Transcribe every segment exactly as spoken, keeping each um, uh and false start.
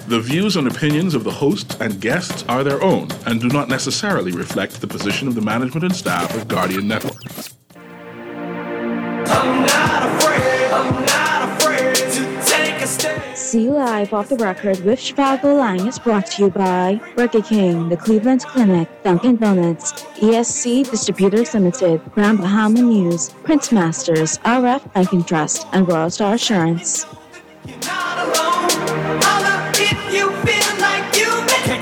The views and opinions of the host and guests are their own and do not necessarily reflect the position of the management and staff of Guardian Network. I'm not afraid, I'm not afraid to take a stand. See Live Off the Record with Chicago Lang is brought to you by Burger King, the Cleveland Clinic, Dunkin' Donuts, E S C Distributors Limited, Grand Bahama News, Prince Masters, R F Banking Trust, and Royal Star Assurance. You're not alone. Holla if you feel like you make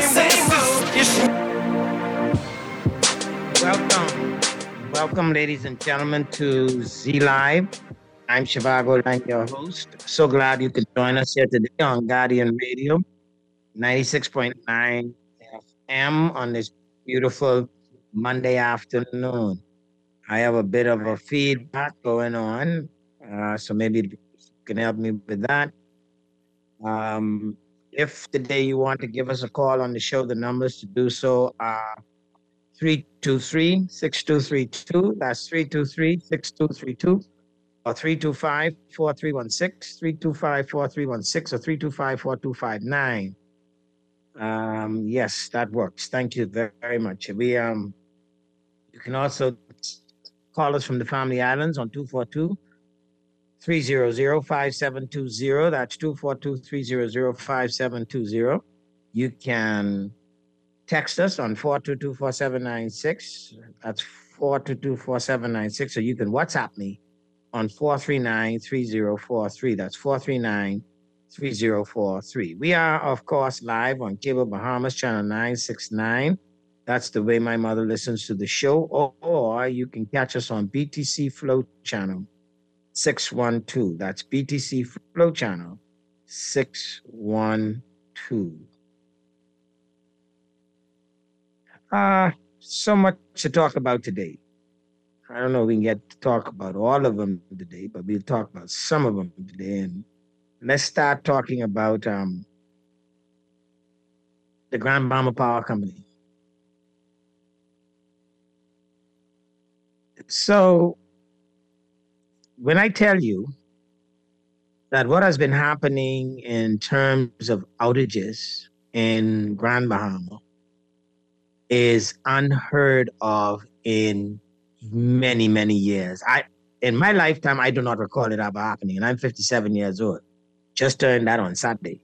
down the same road. Welcome. Welcome, ladies and gentlemen, to Z Live. I'm Shivago Lang, your host. So glad you could join us here today on Guardian Radio, ninety-six point nine F M on this beautiful Monday afternoon. I have a bit of a feedback going on, uh, so maybe you can help me with that. Um, if today you want to give us a call on the show, the numbers to do so are three two three, six two three two. That's three two three, six two three two. Or three two five, four three one six, three two five, four three one six, or three two five, four two five nine. Um, yes, that works. Thank you very, very much. We um, you can also call us from the Family Islands on two four two, three zero zero, five seven two zero. That's two four two, three zero zero, five seven two zero. You can text us on four two two, four seven nine six. That's four two two, four seven nine six. Or you can WhatsApp me on four three nine, three zero four three. That's four three nine, three zero four three. We are, of course, live on Cable Bahamas, channel nine sixty-nine. That's the way my mother listens to the show. Or, or you can catch us on B T C Flow channel six one two. That's B T C Flow channel six one two. Uh, so much to talk about today. I don't know if we can get to talk about all of them today, but we'll talk about some of them today. And let's start talking about um, the Grand Bahama Power Company. So when I tell you that what has been happening in terms of outages in Grand Bahama is unheard of in many, many years. I, in my lifetime, I do not recall it ever happening, and I'm fifty-seven years old. Just turned that on Saturday.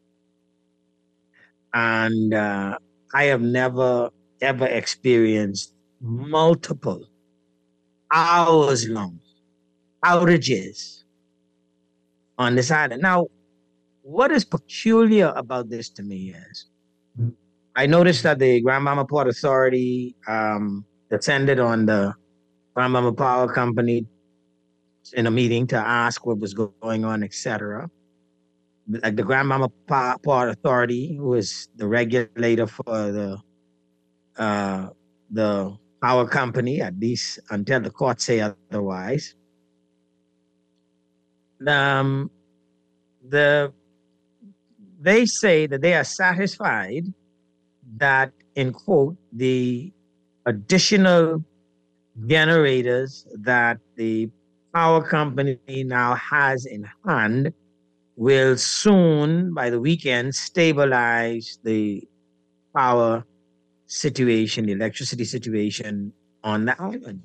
And uh, I have never, ever experienced multiple hours-long outages on this island. Now, what is peculiar about this to me is, I noticed that the Grand Bahama Port Authority um, descended on the Grand Bahama Power Company in a meeting to ask what was going on, et cetera. Like the Grand Bahama Port Authority, who is the regulator for the uh, the power company, at least until the court say otherwise. Um, the they say that they are satisfied that, in quote, the additional generators that the power company now has in hand will soon, by the weekend, stabilize the power situation, the electricity situation on the island.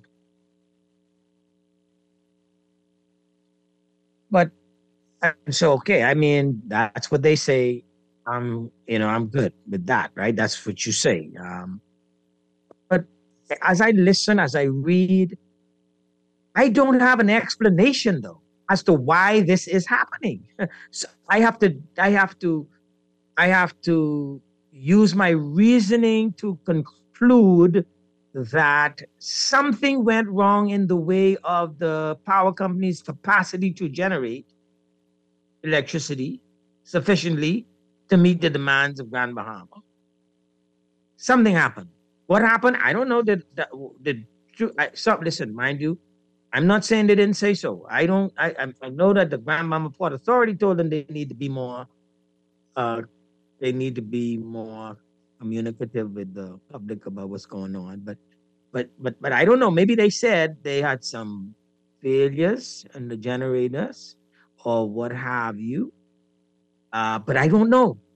But so, okay, I mean, that's what they say. I'm, you know, I'm good with that, right? That's what you say. Um, but as I listen, as I read, I don't have an explanation though as to why this is happening. So I have to, I have to, I have to use my reasoning to conclude that something went wrong in the way of the power company's capacity to generate electricity sufficiently to meet the demands of Grand Bahama. Something happened. What happened? I don't know. That the I, so, listen, mind you, I'm not saying they didn't say so. I don't. I I know that the Grand Bahama Port Authority told them they need to be more. Uh, they need to be more communicative with the public about what's going on. But but but but I don't know. Maybe they said they had some failures in the generators or what have you. Uh, but I don't know.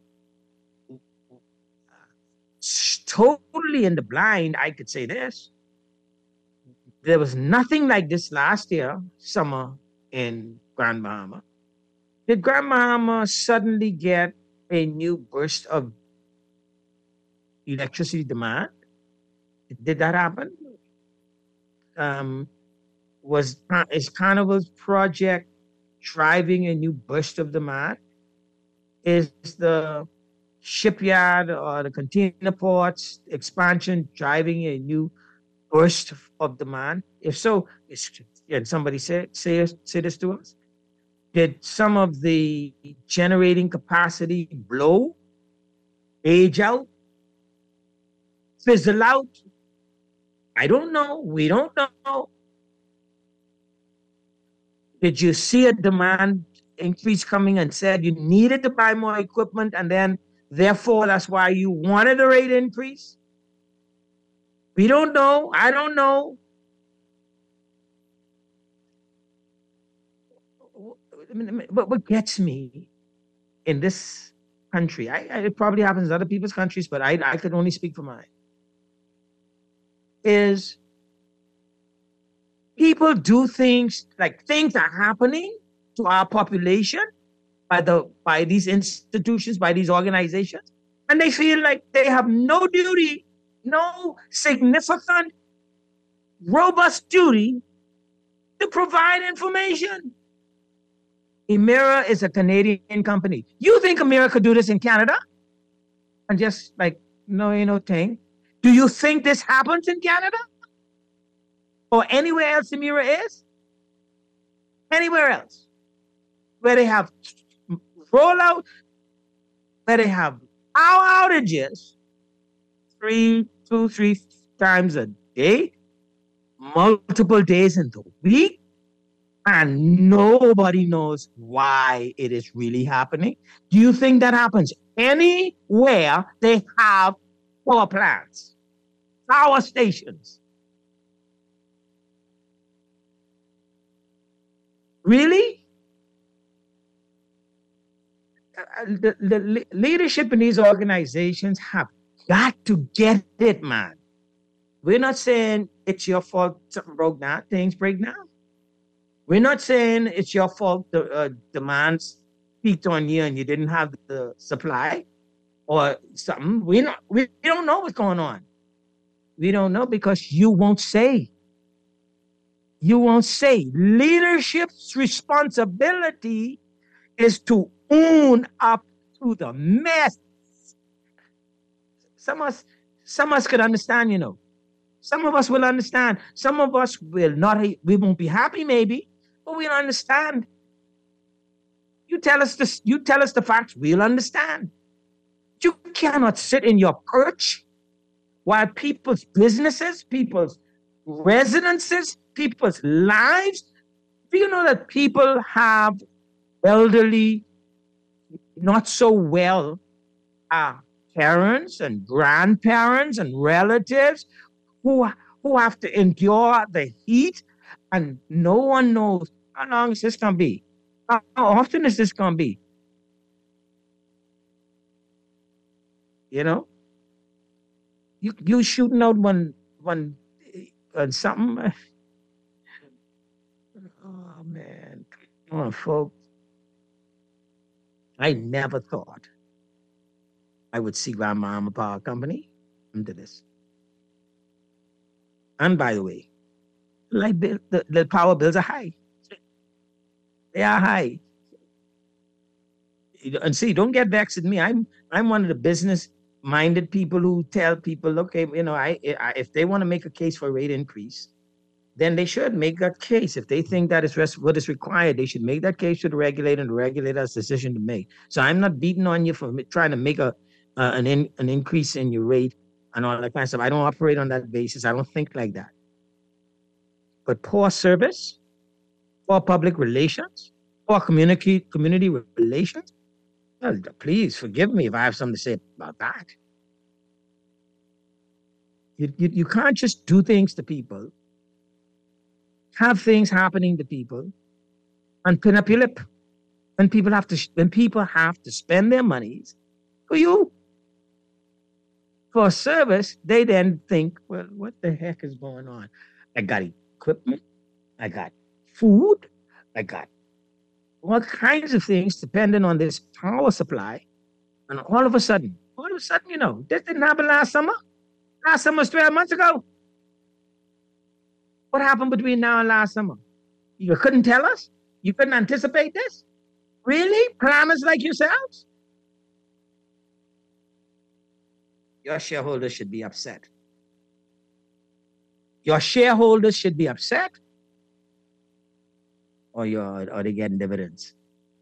totally in the blind, I could say this. There was nothing like this last year, summer in Grand Bahama. Did Grand Bahama suddenly get a new burst of electricity demand? Did that happen? Um, was is Carnival's project driving a new burst of demand? Is the shipyard or the container ports expansion driving a new burst of demand? If so, can somebody say, say, say this to us? Did some of the generating capacity blow, age out, fizzle out? I don't know. We don't know. Did you see a demand increase coming and said you needed to buy more equipment and then therefore that's why you wanted a rate increase? We don't know. I don't know. But what gets me in this country, I, I, it probably happens in other people's countries, but I, I could only speak for mine, is people do things, like things are happening to our population by the by these institutions, by these organizations, and they feel like they have no duty, no significant, robust duty to provide information. Emera is a Canadian company. You think Emera could do this in Canada? And just like, no, you know, thing. Do you think this happens in Canada? Or anywhere else Emera is? Anywhere else. Where they have rollout, where they have power outages three, two, three times a day, multiple days in the week, and nobody knows why it is really happening. Do you think that happens anywhere they have power plants, power stations? Really? Uh, the, the leadership in these organizations have got to get it, man. We're not saying it's your fault something broke down, things break down. We're not saying it's your fault the uh, demands peaked on you and you didn't have the supply or something. We not we, we don't know what's going on. We don't know because you won't say. You won't say. Leadership's responsibility is to own up to the mess. Some of us, some of us could understand, you know. Some of us will understand. Some of us will not. We won't be happy, maybe. But we'll understand. You tell us this, you tell us the facts, we'll understand. You cannot sit in your perch while people's businesses, people's residences, people's lives. Do you know that people have elderly, not so well uh, parents and grandparents and relatives who, who have to endure the heat? And no one knows how long is this going to be? How often is this going to be? You know? You you shooting out one, one, uh, something? Oh, man. Come on, folks. I never thought I would see Grand Bahama Power Company into this. And by the way, like bill, the, the power bills are high. They are high. And see, don't get vexed with me. I'm I'm one of the business-minded people who tell people, okay, you know, I, I if they want to make a case for a rate increase, then they should make that case. If they think that is what is required, they should make that case to the regulator, and the regulator has a decision to make. So I'm not beating on you for trying to make a uh, an in, an increase in your rate and all that kind of stuff. I don't operate on that basis. I don't think like that. But poor service, poor public relations, poor community community relations. Well, please forgive me if I have something to say about that. You, you, you can't just do things to people, have things happening to people, and pin up your lip. When people have to, when people have to spend their monies for you. for a service, they then think, well, what the heck is going on? I got equipment, I got food, I got all kinds of things depending on this power supply. And all of a sudden, all of a sudden, you know, this didn't happen last summer. Last summer was twelve months ago. What happened between now and last summer? You couldn't tell us? You couldn't anticipate this? Really? Planners like yourselves? Your shareholders should be upset. Your shareholders should be upset, or you're or they getting dividends.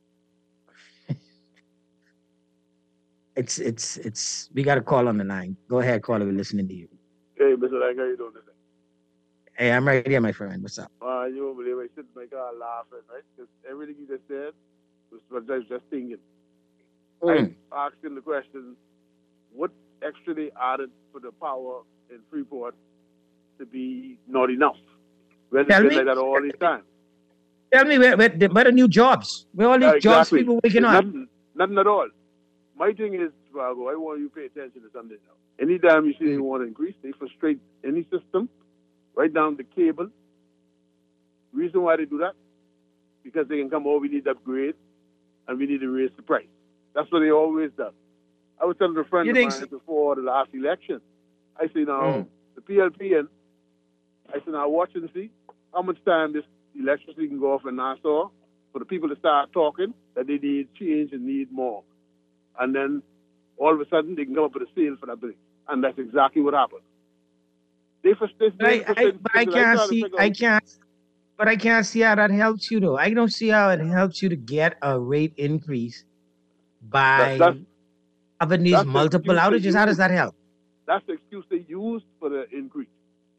it's it's it's we got a call on the line. Go ahead, caller. We're listening to you. Hey, Mister Lang, how you doing today? Hey, I'm right here, my friend. What's up? Uh, you won't believe I sit in my car laughing, right? Because everything you just said was what I was just thinking. Mm. I asked him the question, what extra they added for the power in Freeport to be not enough? Well, it's Tell been me. like that all the time. Tell me where where, where are new jobs? Where all these Uh, jobs exactly. people waking up? Nothing, nothing at all. My thing is, Chicago, I want you to pay attention to something now. Anytime you see they want to increase, they frustrate any system, right down the cable. Reason why they do that? Because they can come, oh, we need to upgrade and we need to raise the price. That's what they always do. I was telling a friend You of think mine so? before the last election, I say now, Mm. the P L P, and I said, now watch and see how much time this electricity can go off in Nassau for the people to start talking that they need change and need more. And then all of a sudden they can come up with a sale for that bill. And that's exactly what happened. They frustrate. I, I, but I can't see. I can't. But I can't see how that helps you, though. I don't see how it helps you to get a rate increase by That's- that's- having these that's the multiple excuse they outages. How does use. that help? That's the excuse they used for the increase.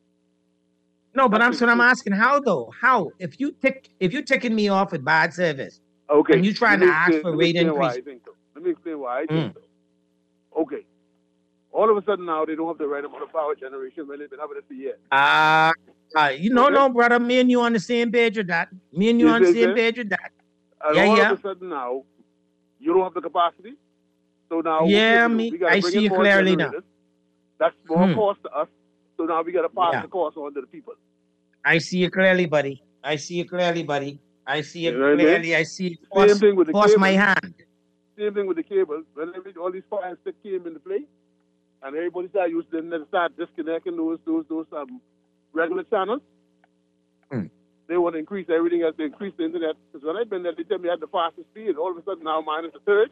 No, but I'm That's so I'm the- asking how though? How if you tick if you ticking me off with bad service Okay. and you trying let to me ask explain- for let me rate explain why increase? I think so. Let me explain why I Mm. think so. Okay. All of a sudden now they don't have the right amount of power generation when they've been having it for years. Uh, uh you know, Okay. no, brother. Me and you on the same page with that. Me and you You on the see same that? page with that. And Yeah, all yeah. of a sudden now, you don't have the capacity. So now what Yeah, we do, me- we gotta I bring see in you more clearly now. generators. That's more Hmm. cost to us. So now we gotta pass Yeah. the cost on to the people. I see you clearly, buddy. I see you clearly, buddy. I see you You know what I mean? clearly. I see you Same force, thing with the force my cable. hand. Same thing with the cable. When every, all these fires that came into play, and everybody started using them, then start disconnecting those those those um regular channels. Hmm. They want to increase everything else. They increase the internet. Because when I've been there, they tell me I had the fastest speed. All of a sudden now mine is the third.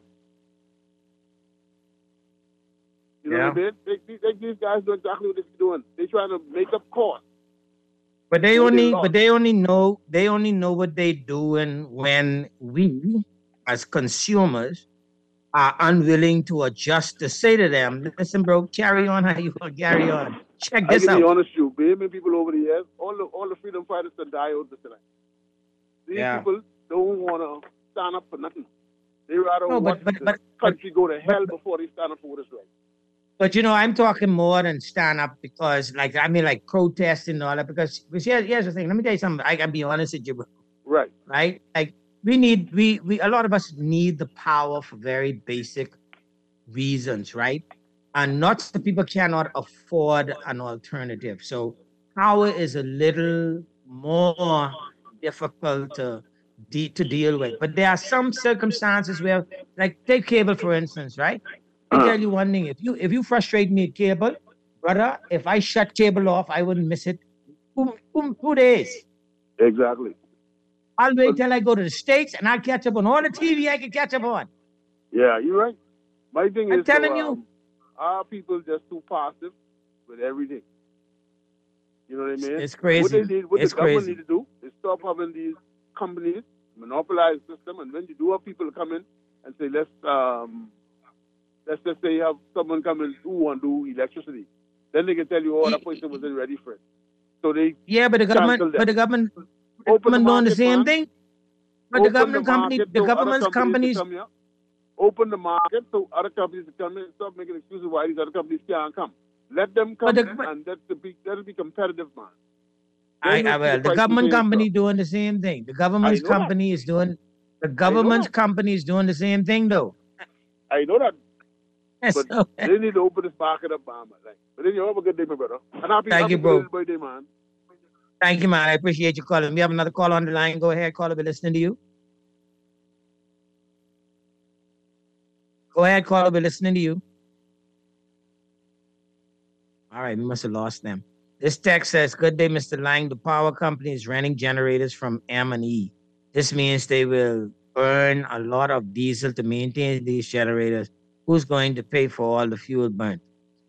You know Yeah. what I mean? They, they, they, these guys know exactly what they're doing. They're trying to make up cost. But they So they only, lost. but they only know, they only know what they doing when we, as consumers, are unwilling to adjust to say to them, "Listen, bro, carry on how you want to carry on. Check I this can be out." honest with you, baby, people over the years, all the all the freedom fighters that die out this tonight. These Yeah. people don't want to stand up for nothing. They rather No, but- watch but- the but- country go to hell but- before they stand up for what is right. But you know, I'm talking more than stand up because, like, I mean, like protesting and all that. Because, because here's, here's the thing. Let me tell you something. I can be honest with you, bro. Right. Right? Like, we need, we, we, a lot of us need the power for very basic reasons, right? And not the people cannot afford an alternative. So power is a little more difficult to de- to deal with. But there are some circumstances where, like, take cable for instance, right? I tell you one thing: if you if you frustrate me at cable, brother, if I shut cable off, I wouldn't miss it. Boom, boom, two days. Exactly. I'll wait till I go to the States and I'll catch up on all the T V I can catch up on. Yeah, you're right. My thing I'm is, telling so, you. um, our people just too passive with everything. You know what I mean? It's crazy. What they need, what It's the government crazy. need to do is stop having these companies monopolize the system, and when you do have people come in and say, let's um, let's just say you have someone come in who want to do electricity, then they can tell you, oh, that person wasn't ready for it. So they Yeah, but the Cancel government, them. but the government, the Open the government doing the market, same man. thing. But the open government company, market the so other government's companies, companies can come here. Open the market so other companies can come in. Stop making excuses why these other companies can't come. Let them come But the- in but- and let it be let it be competitive, man. I, Then you'll I, see well, the price government change company drop. doing the same thing. The government's know that. company is doing, the government's that. company is doing the same thing though. I know that. That's But okay. they need to open this market up, Bahama. Like, but then you have a good day, my brother. And happy, Thank happy you, bro. birthday, man. Thank you, man. I appreciate you calling. We have another call on the line. Go ahead, caller. We're listening to you. Go ahead, caller. We're listening to you. All right, we must have lost them. This text says, good day, Mister Lang. The power company is renting generators from M and E. This means they will burn a lot of diesel to maintain these generators. Who's going to pay for all the fuel burnt?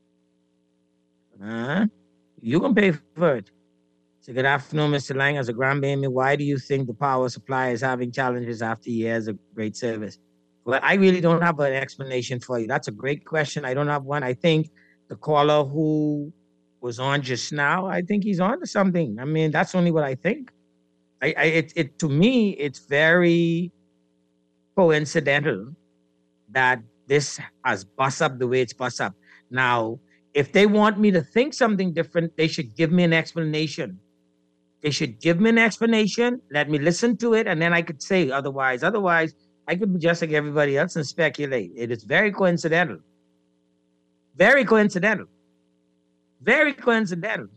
Huh? You can pay for it. So good afternoon, Mister Lang. As a grandbaby, why do you think the power supply is having challenges after years of great service? Well, I really don't have an explanation for you. That's a great question. I don't have one. I think the caller who was on just now, I think he's on to something. I mean, that's only what I think. I, I it, it to me, it's very coincidental that this has bust up the way it's bust up. Now, if they want me to think something different, they should give me an explanation. They should give me an explanation, let me listen to it, and then I could say otherwise. Otherwise, I could be just like everybody else and speculate. It is very coincidental. Very coincidental. Very coincidental.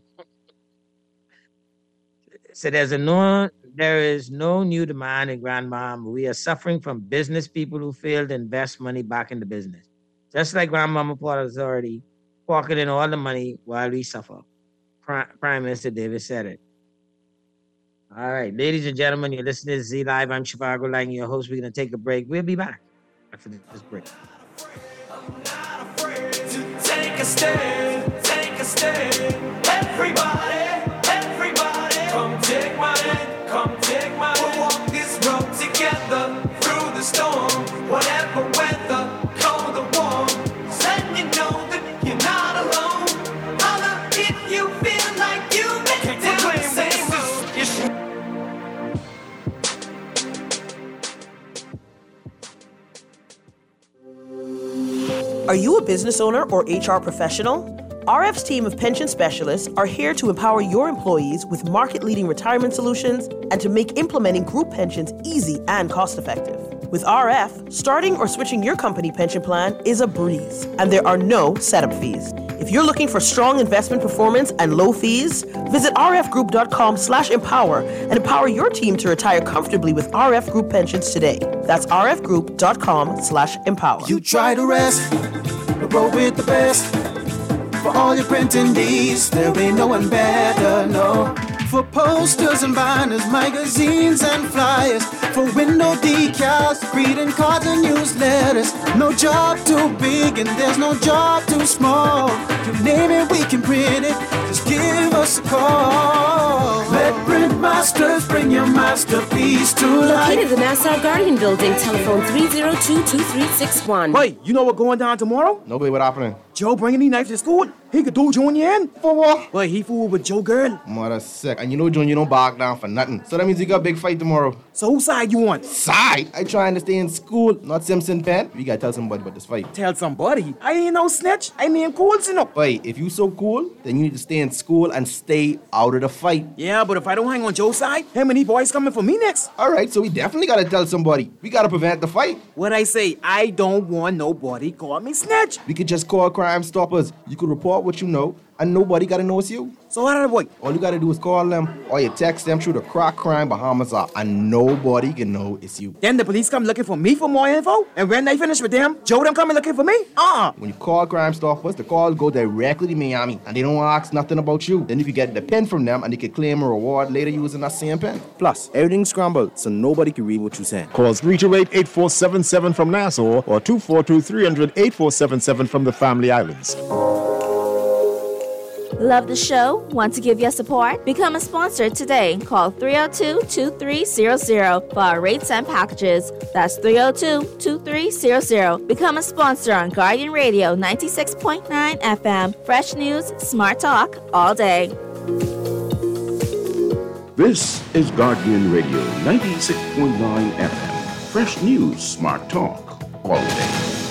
So there's a no, there is no new demand in Grandmama. We are suffering from business people who failed to invest money back into business. Just like Grandmama Port Authority, pocketing all the money while we suffer. Prime, Prime Minister Davis said it. All right, ladies and gentlemen, you're listening to Z Live. I'm Shivago Lang, your host. We're going to take a break. We'll be back after this break. I'm not afraid to take a stand, take a stand. Everybody, everybody, come take my hand, come take my hand. We'll walk this road together through the storm, whatever weather, cold or warm. Let you know that you're not alone. Holla if you feel like you make it down the same road. Are you a business owner or H R professional? R F's team of pension specialists are here to empower your employees with market-leading retirement solutions and to make implementing group pensions easy and cost-effective. With R F, starting or switching your company pension plan is a breeze, and there are no setup fees. If you're looking for strong investment performance and low fees, visit rfgroup.com slash empower and empower your team to retire comfortably with R F Group Pensions today. That's rfgroup.com slash empower. You try to rest, but roll with the best. For all your printing needs, there ain't no one better, no. For posters and banners, magazines and flyers, for window decals, greeting cards and newsletters. No job too big and there's no job too small. You name it, we can print it, just give us a call. Let Print Masters bring your masterpiece to life. Located in the Nassau Guardian Building, telephone three oh two, two three six one. Wait, you know what going down tomorrow? Nobody, what happening? Joe bringing these knives to school. He could do Junior in. For what? Wait, he fooled with Joe girl. Mother sick. And you know Junior don't back down for nothing. So that means you got a big fight tomorrow. So whose side you on? Side? I trying to stay in school, not Simpson Pen. We gotta tell somebody about this fight. Tell somebody. I ain't no snitch. I mean cool, you know. Wait, if you so cool, then you need to stay in school and stay out of the fight. Yeah, but if I don't hang on Joe's side, how many boys coming for me next? Alright, so we definitely gotta tell somebody. We gotta prevent the fight. What I say, I don't want nobody call me snitch. We could just call Crime Stoppers. You could report what you know, and nobody gotta know it's you. So how did I boy? All you gotta do is call them, or you text them through the Crack Crime Bahamas app, and nobody can know it's you. Then the police come looking for me for more info, and when they finish with them, Joe them coming looking for me? Uh-uh. When you call Crime Stoppers, the call go directly to Miami, and they don't ask nothing about you. Then you can get the pen from them, and they can claim a reward later using that same pen. Plus, everything's scrambled, so nobody can read what you're saying. Call three two eight, eight four seven seven from Nassau or two four two, three hundred, eight four seven seven from the Family Islands. Love the show? Want to give your support? Become a sponsor today. Call three oh two, two three zero zero for our rates and packages. That's three oh two, two three zero zero. Become a sponsor on Guardian Radio ninety-six point nine F M. Fresh news, smart talk, all day. This is Guardian Radio ninety-six point nine F M. Fresh news, smart talk, all day.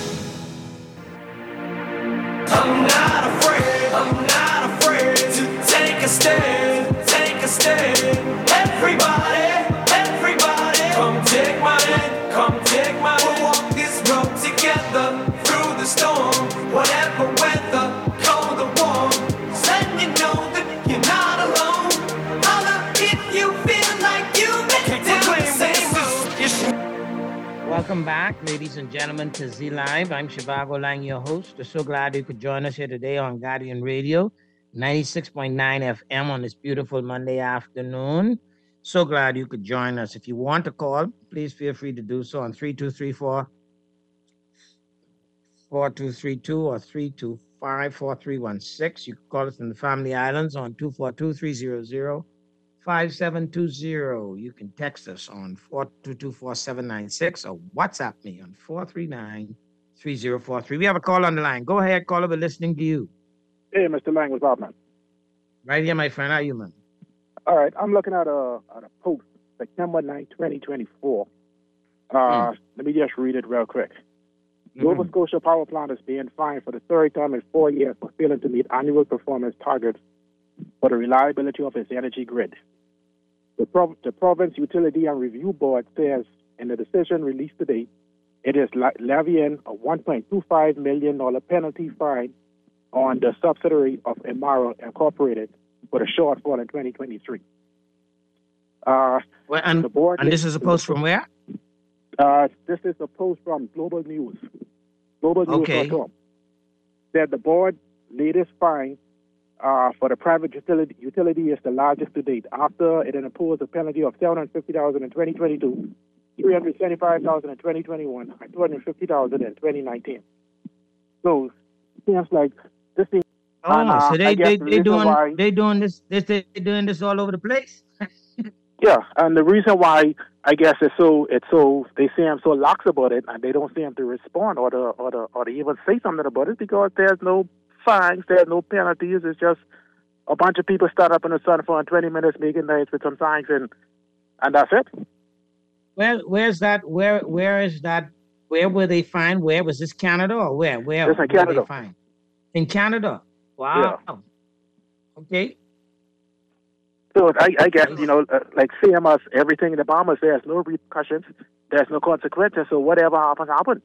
I'm not afraid, I'm not afraid to take a stand, take a stand. Everybody, everybody, come take my hand, come take my hand. We'll walk this road together through the storm. Welcome back, ladies and gentlemen, to Z Live. I'm Shivago Lang, your host. We're so glad you could join us here today on Guardian Radio, ninety-six point nine F M on this beautiful Monday afternoon. So glad you could join us. If you want to call, please feel free to do so on three two three four, four two three two or three two five, four three one six. You can call us in the Family Islands on two four two, three zero zero, five seven two zero. You can text us on four two two, four seven nine six or WhatsApp me on four three nine, three zero four three. We have a call on the line. Go ahead, caller. We're listening to you. Hey, Mister Lang, what's up, man? Right here, my friend. How are you, man? All right, I'm looking at a, at a post, September ninth, twenty twenty-four. Uh, mm. Let me just read it real quick. Mm-hmm. Nova Scotia Power Plant is being fined for the third time in four years for failing to meet annual performance targets for the reliability of its energy grid. The, Prov- the Province Utility and Review Board says in the decision released today, it is le- levying a one point two five million dollars penalty fine on the subsidiary of Emera Incorporated for the shortfall in twenty twenty-three. Uh, well, and, the board and this is a post from where? Uh, this is a post from Global News. Global News dot com. Okay. Said the board latest fine uh, for the private utility, utility is the largest to date. After it imposed a penalty of seven hundred fifty thousand dollars in twenty twenty-two, three hundred seventy-five thousand dollars in twenty twenty-one, and two hundred fifty thousand dollars in twenty nineteen. So it seems like this thing. Oh, and, uh, so they they the they doing why, they doing this this they doing this all over the place. Yeah, and the reason why I guess it's so it's so they seem so lax about it, and they don't seem to respond or to or to or to even say something about it because there's no fines, there's no penalties. It's just a bunch of people start up in the sun for twenty minutes making noise with some signs, and and that's it. Where where's that? Where where is that? Where were they fined? Where was this? Canada or where? Where It's in were Canada. they fined? In Canada. Wow. Yeah. Okay. So I, I guess, you know, uh, like same as everything in the Bahamas, there's no repercussions, there's no consequences, so whatever happens, happens.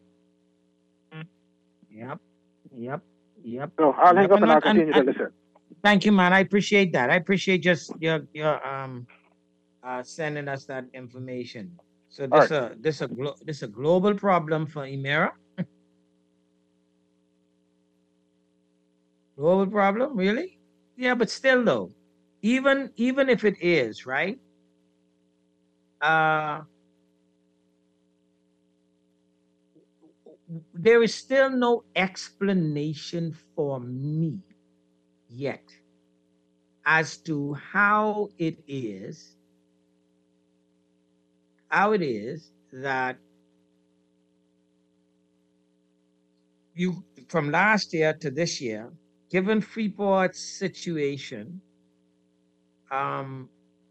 Yep. Yep. Yep. So I'll hang Yep, up and and- I'll continue and- to and- listen. Thank you, man. I appreciate that. I appreciate just your your um uh sending us that information. So All this a this a glo- this a global problem for Emera. Global problem, really? Yeah, but still though, even even if it is, right? Uh there is still no explanation for me yet as to how it is how it is that you from last year to this year, given Freeport's situation, um,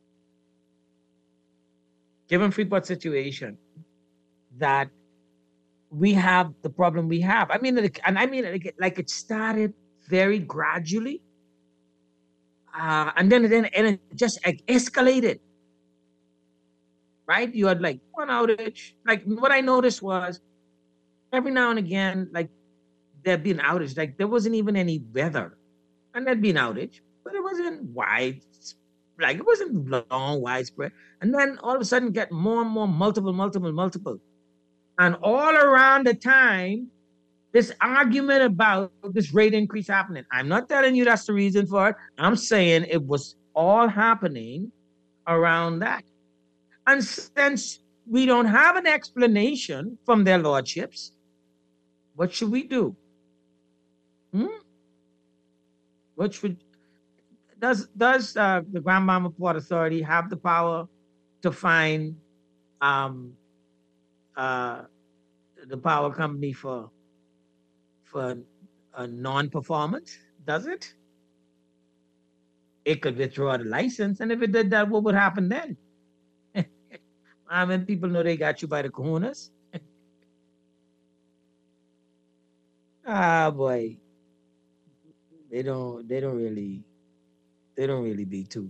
given Freeport's situation, that we have the problem we have. I mean, like- and I mean, like, like it started very gradually, uh, and then then and it just like, escalated. Right? You had like one outage. Like what I noticed was every now and again, like there'd be an outage. Like there wasn't even any weather, and there'd be an outage, but it wasn't wide. Like it wasn't long, widespread. And then all of a sudden, get more and more multiple, multiple, multiple. And all around the time, this argument about this rate increase happening. I'm not telling you that's the reason for it. I'm saying it was all happening around that. And since we don't have an explanation from their lordships, what should we do? Hmm? What should does does uh, the Grand Bahama Port Authority have the power to fine um, uh, the power company for for a non-performance? Does it? It could withdraw the license, and if it did that, what would happen then? I mean, people know they got you by the kahunas. Ah, boy, they don't. They don't really. They don't really be too.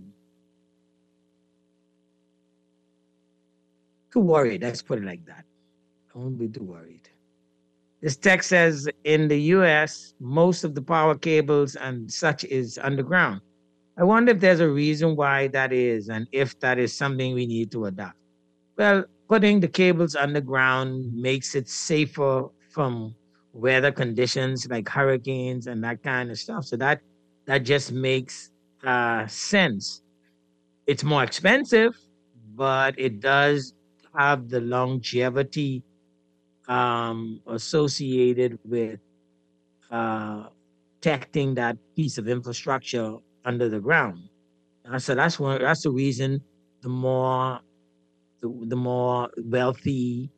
Too worried. Let's put it like that. Don't be too worried. This text says in the U S, most of the power cables and such is underground. I wonder if there's a reason why that is, and if that is something we need to adopt. Well, putting the cables underground makes it safer from weather conditions like hurricanes and that kind of stuff. So that that just makes uh, sense. It's more expensive, but it does have the longevity um, associated with uh, protecting that piece of infrastructure under the ground. Uh, so that's one. That's the reason. The more, the, the more wealthy,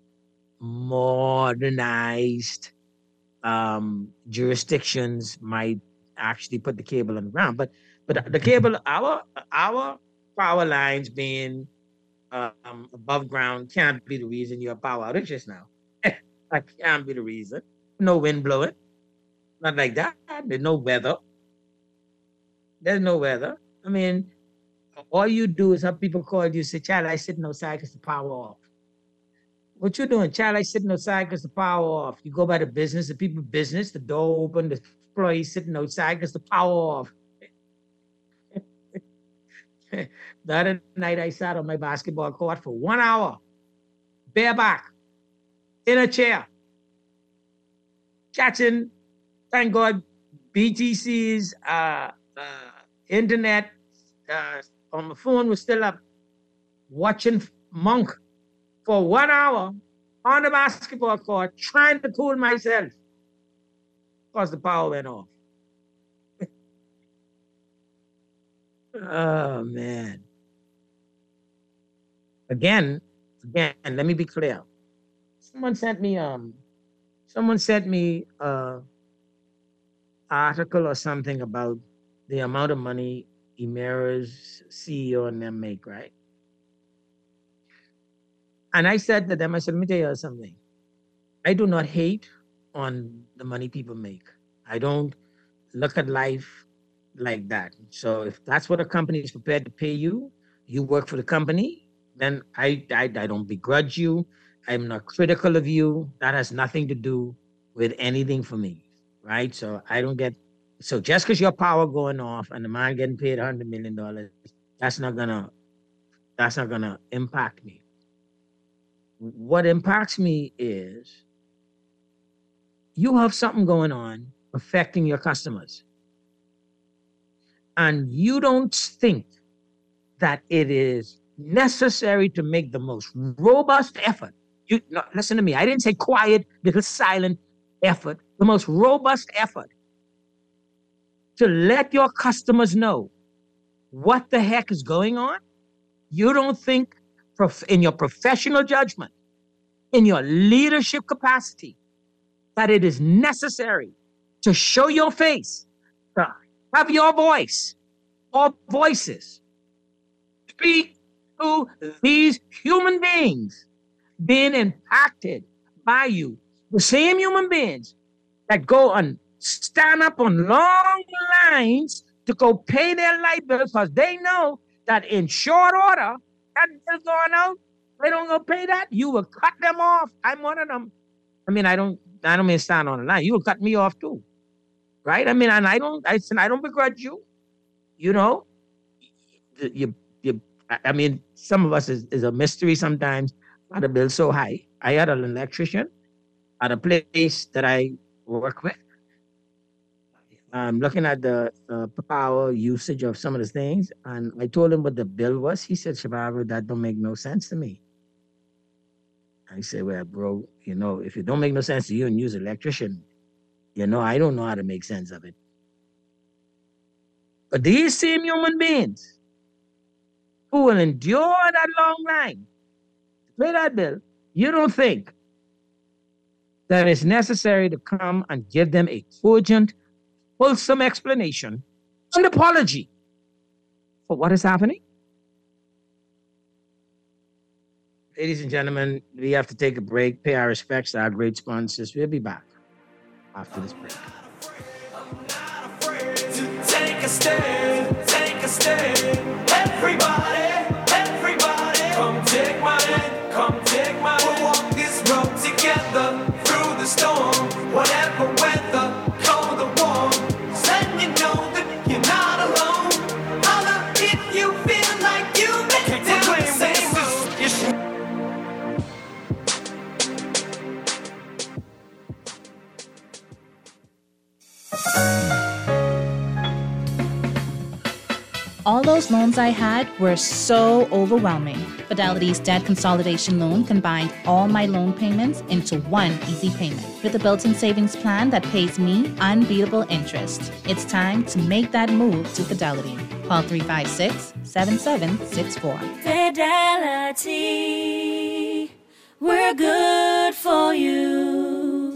modernized um, jurisdictions might actually put the cable on the ground. But but the cable, our our power lines being um, above ground can't be the reason you're power outages now. That can't be the reason. No wind blowing. Not like that. There's no weather. There's no weather. I mean, all you do is have people call you, say, child, I sitting outside because the power off. What you doing? Child, I sitting outside because the power off. You go by the business, the people business, the door open, the employee sitting outside because the power off. The other night I sat on my basketball court for one hour, bareback, in a chair, catching, thank God, B T C's uh, uh, internet uh, on my phone was still up, watching Monk for one hour on the basketball court, trying to cool myself because the power went off. Oh, man. Again, again, let me be clear. Someone sent me, um, someone sent me uh article or something about the amount of money Emera's C E O and them make, right? And I said to them, I said, let me tell you something. I do not hate on the money people make. I don't look at life like that. So if that's what a company is prepared to pay you, you work for the company, then I, I, I don't begrudge you. I'm not critical of you. That has nothing to do with anything for me, right? So I don't get, so just because your power going off and the man getting paid one hundred million dollars, that's not gonna, that's not gonna impact me. What impacts me is you have something going on affecting your customers. And you don't think that it is necessary to make the most robust effort. You no, listen to me. I didn't say quiet, little silent effort. The most robust effort to let your customers know what the heck is going on. You don't think prof- in your professional judgment, in your leadership capacity, that it is necessary to show your face, to have your voice or voices, speak to these human beings being impacted by you. The same human beings that go and stand up on long lines to go pay their light bills because they know that in short order, that bill's going out, they don't go pay that, you will cut them off. I'm one of them. I mean, I don't, I don't mean stand on the line. You will cut me off too, right? I mean, and I don't, I, I don't begrudge you. You know, you, you, I mean, some of us is, is a mystery sometimes. Why the bill's so high? I had an electrician at a place that I work with. I'm looking at the uh, power usage of some of the things, and I told him what the bill was. He said, Shababa, that don't make no sense to me. I said, well, bro, you know, if it don't make no sense to you and use an electrician, you know, I don't know how to make sense of it. But these same human beings who will endure that long line to pay that bill, you don't think that it's necessary to come and give them a cogent, wholesome explanation and apology for what is happening? Ladies and gentlemen, we have to take a break, pay our respects to our great sponsors. We'll be back after this break. Take a stand, take a stand. Everybody, everybody, come take my hand, come take my hand. We'll walk this road together through the storm, whatever weather, cold or warm. Let you know that you're not alone. Holla if you feel like you make it down the same road. All those loans I had were so overwhelming. Fidelity's debt consolidation loan combined all my loan payments into one easy payment with a built-in savings plan that pays me unbeatable interest. It's time to make that move to Fidelity. Call three five six, seven seven six four. Fidelity, we're good for you.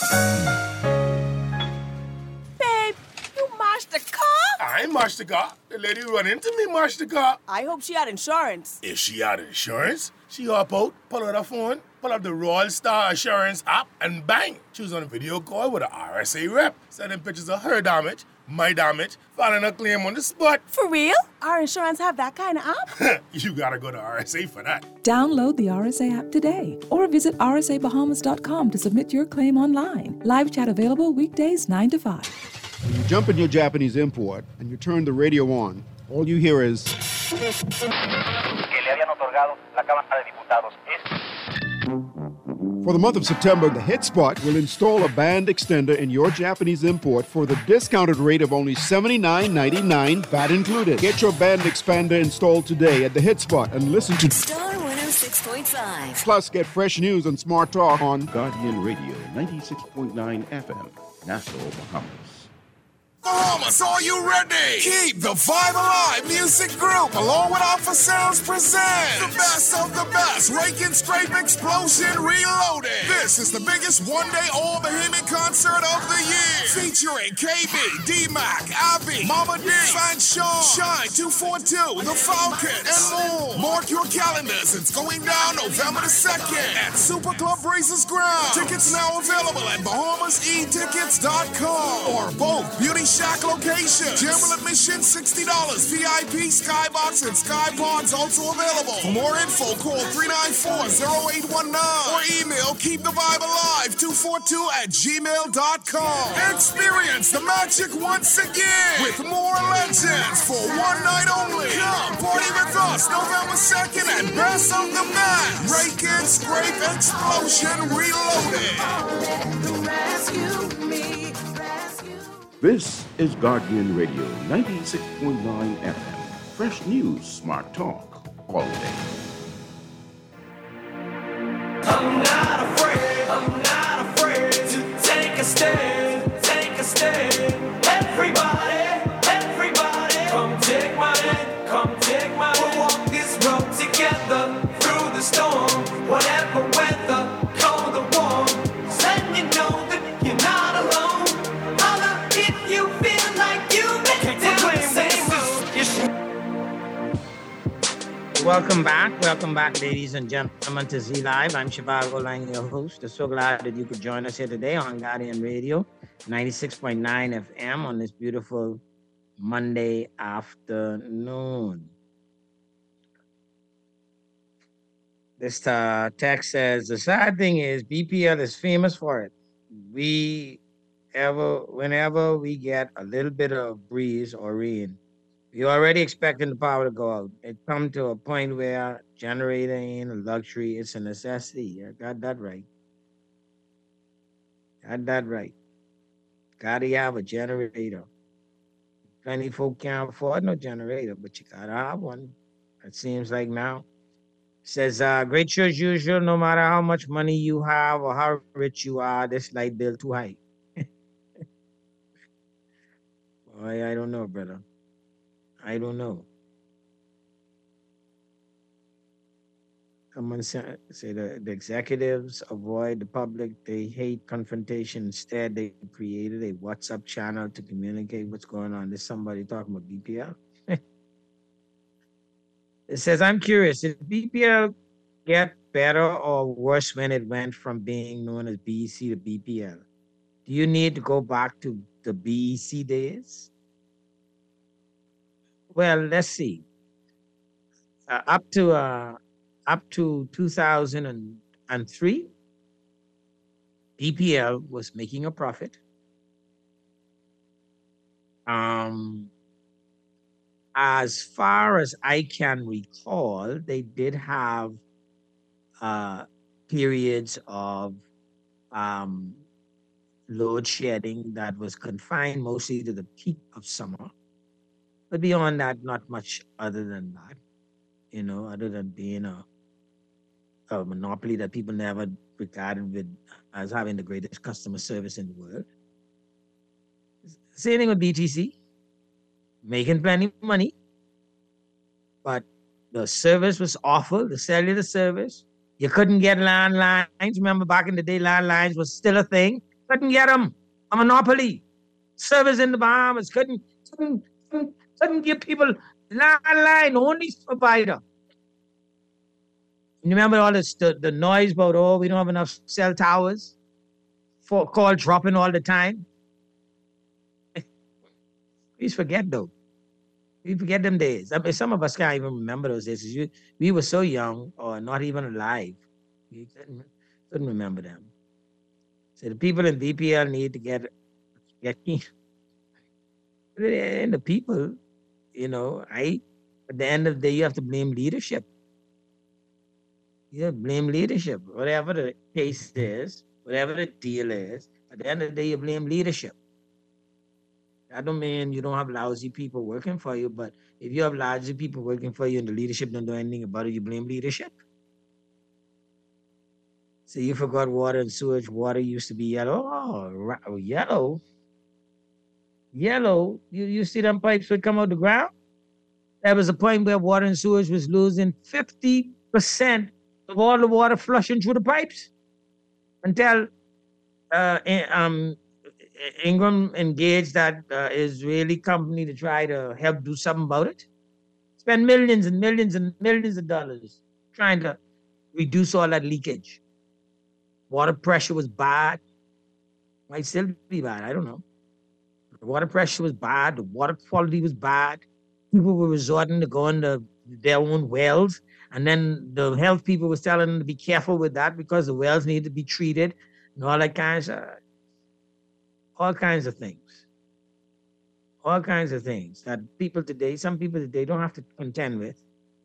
Babe, you mashed the car? I ain't mashed the car. The lady who run into me mashed the car. I hope she had insurance. If she had insurance, she hop out, pull out her phone, pull up the Royal Star Assurance app, and bang! She was on a video call with an R S A rep, sending pictures of her damage, my damage, filing a claim on the spot. For real? Our insurance have that kind of app? You gotta go to R S A for that. Download the R S A app today or visit r s a bahamas dot com to submit your claim online. Live chat available weekdays nine to five. When you jump in your Japanese import and you turn the radio on, all you hear is... For the month of September, the Hit Spot will install a band extender in your Japanese import for the discounted rate of only seventy-nine ninety-nine, V A T included. Get your band expander installed today at the Hit Spot and listen to Star one oh six point five. Plus, get fresh news and smart talk on Guardian Radio ninety-six point nine F M, Nassau, Bahamas. Bahamas, are you ready? Keep the vibe alive. Music Group, along with Alpha Sounds, presents the best of the best. Rake and Scrape Explosion Reloaded. This is the biggest one-day all-Bahamian concert of the year. Featuring K B, D-Mac, Abby, Mama D, Fan Sean, Shine two forty-two, The Falcons, and more. Mark your calendars. It's going down November the second at Super Club Breezes Ground. Tickets now available at bahamas e tickets dot com or both Beauty Shack location. General admission sixty dollars. V I P, Skybox, and Skypods also available. For more info, call three nine four, zero eight one nine or email keepthevibealive two forty-two at gmail dot com. Experience the magic once again with more legends for one night only. Come party with us November second at Best of the Best. Rake and Scrape Explosion Reloaded. This is Guardian Radio ninety-six point nine F M. Fresh news, smart talk, all day. I'm not afraid, I'm not afraid to take a stand, take a stand. Everybody, everybody, come take my hand, come take my hand. We'll walk this road together through the storm, whatever weather, cold or warm. Let you know that you're not alone. If you feel like you make down the same road. Welcome back. Welcome back, ladies and gentlemen, to Z Live. I'm Shivago Lang, your host. I'm so glad that you could join us here today on Guardian Radio, ninety-six point nine F M on this beautiful Monday afternoon. This uh, text says, the sad thing is B P L is famous for it. We ever, whenever we get a little bit of breeze or rain, you're already expecting the power to go out. It come to a point where generator ain't a luxury, it's a necessity. I got that right. Got that right. Gotta have a generator. Plenty folk can't afford no generator, but you gotta have one. It seems like now. Says, uh, great show as usual, no matter how much money you have or how rich you are, this light bill too high. Boy, I don't know, brother. I don't know. Someone say, say the, the executives avoid the public. They hate confrontation. Instead, they created a WhatsApp channel to communicate what's going on. There's somebody talking about B P L. It says, I'm curious, did B P L get better or worse when it went from being known as B E C to B P L? Do you need to go back to the B E C days? Well, let's see. Uh, up to uh, up to two thousand three, B P L was making a profit. Um, as far as I can recall, they did have uh, periods of um, load shedding that was confined mostly to the peak of summer. But beyond that, not much other than that, you know, other than being a, a monopoly that people never regarded with as having the greatest customer service in the world. Same thing with B T C, making plenty of money, but the service was awful, the cellular service. You couldn't get landlines. Remember back in the day, landlines was still a thing. Couldn't get them. A monopoly. Service in the Bahamas. Couldn't, couldn't, couldn't, couldn't give people landline, only provider. You remember all this, the, the noise about, oh, we don't have enough cell towers? For call dropping all the time. Please forget, though. We forget them days. I mean, some of us can't even remember those days. You, we were so young or not even alive. We couldn't, couldn't remember them. So the people in V P L need to get, get and the people, you know, I, at the end of the day, you have to blame leadership. You have to blame leadership. Whatever the case is, whatever the deal is, at the end of the day, you blame leadership. That don't mean you don't have lousy people working for you, but if you have lousy people working for you and the leadership don't do anything about it, you blame leadership. So you forgot water and sewage. Water used to be yellow. Oh, yellow. Yellow. You, you see them pipes would come out the ground? There was a point where water and sewage was losing fifty percent of all the water flushing through the pipes until uh, um, Ingram engaged that uh, Israeli company to try to help do something about it. Spend millions and millions and millions of dollars trying to reduce all that leakage. Water pressure was bad. Might still be bad, I don't know. The water pressure was bad. The water quality was bad. People were resorting to going to their own wells. And then the health people was telling them to be careful with that because the wells need to be treated and all that kind of stuff. All kinds of things. All kinds of things that people today, some people today don't have to contend with.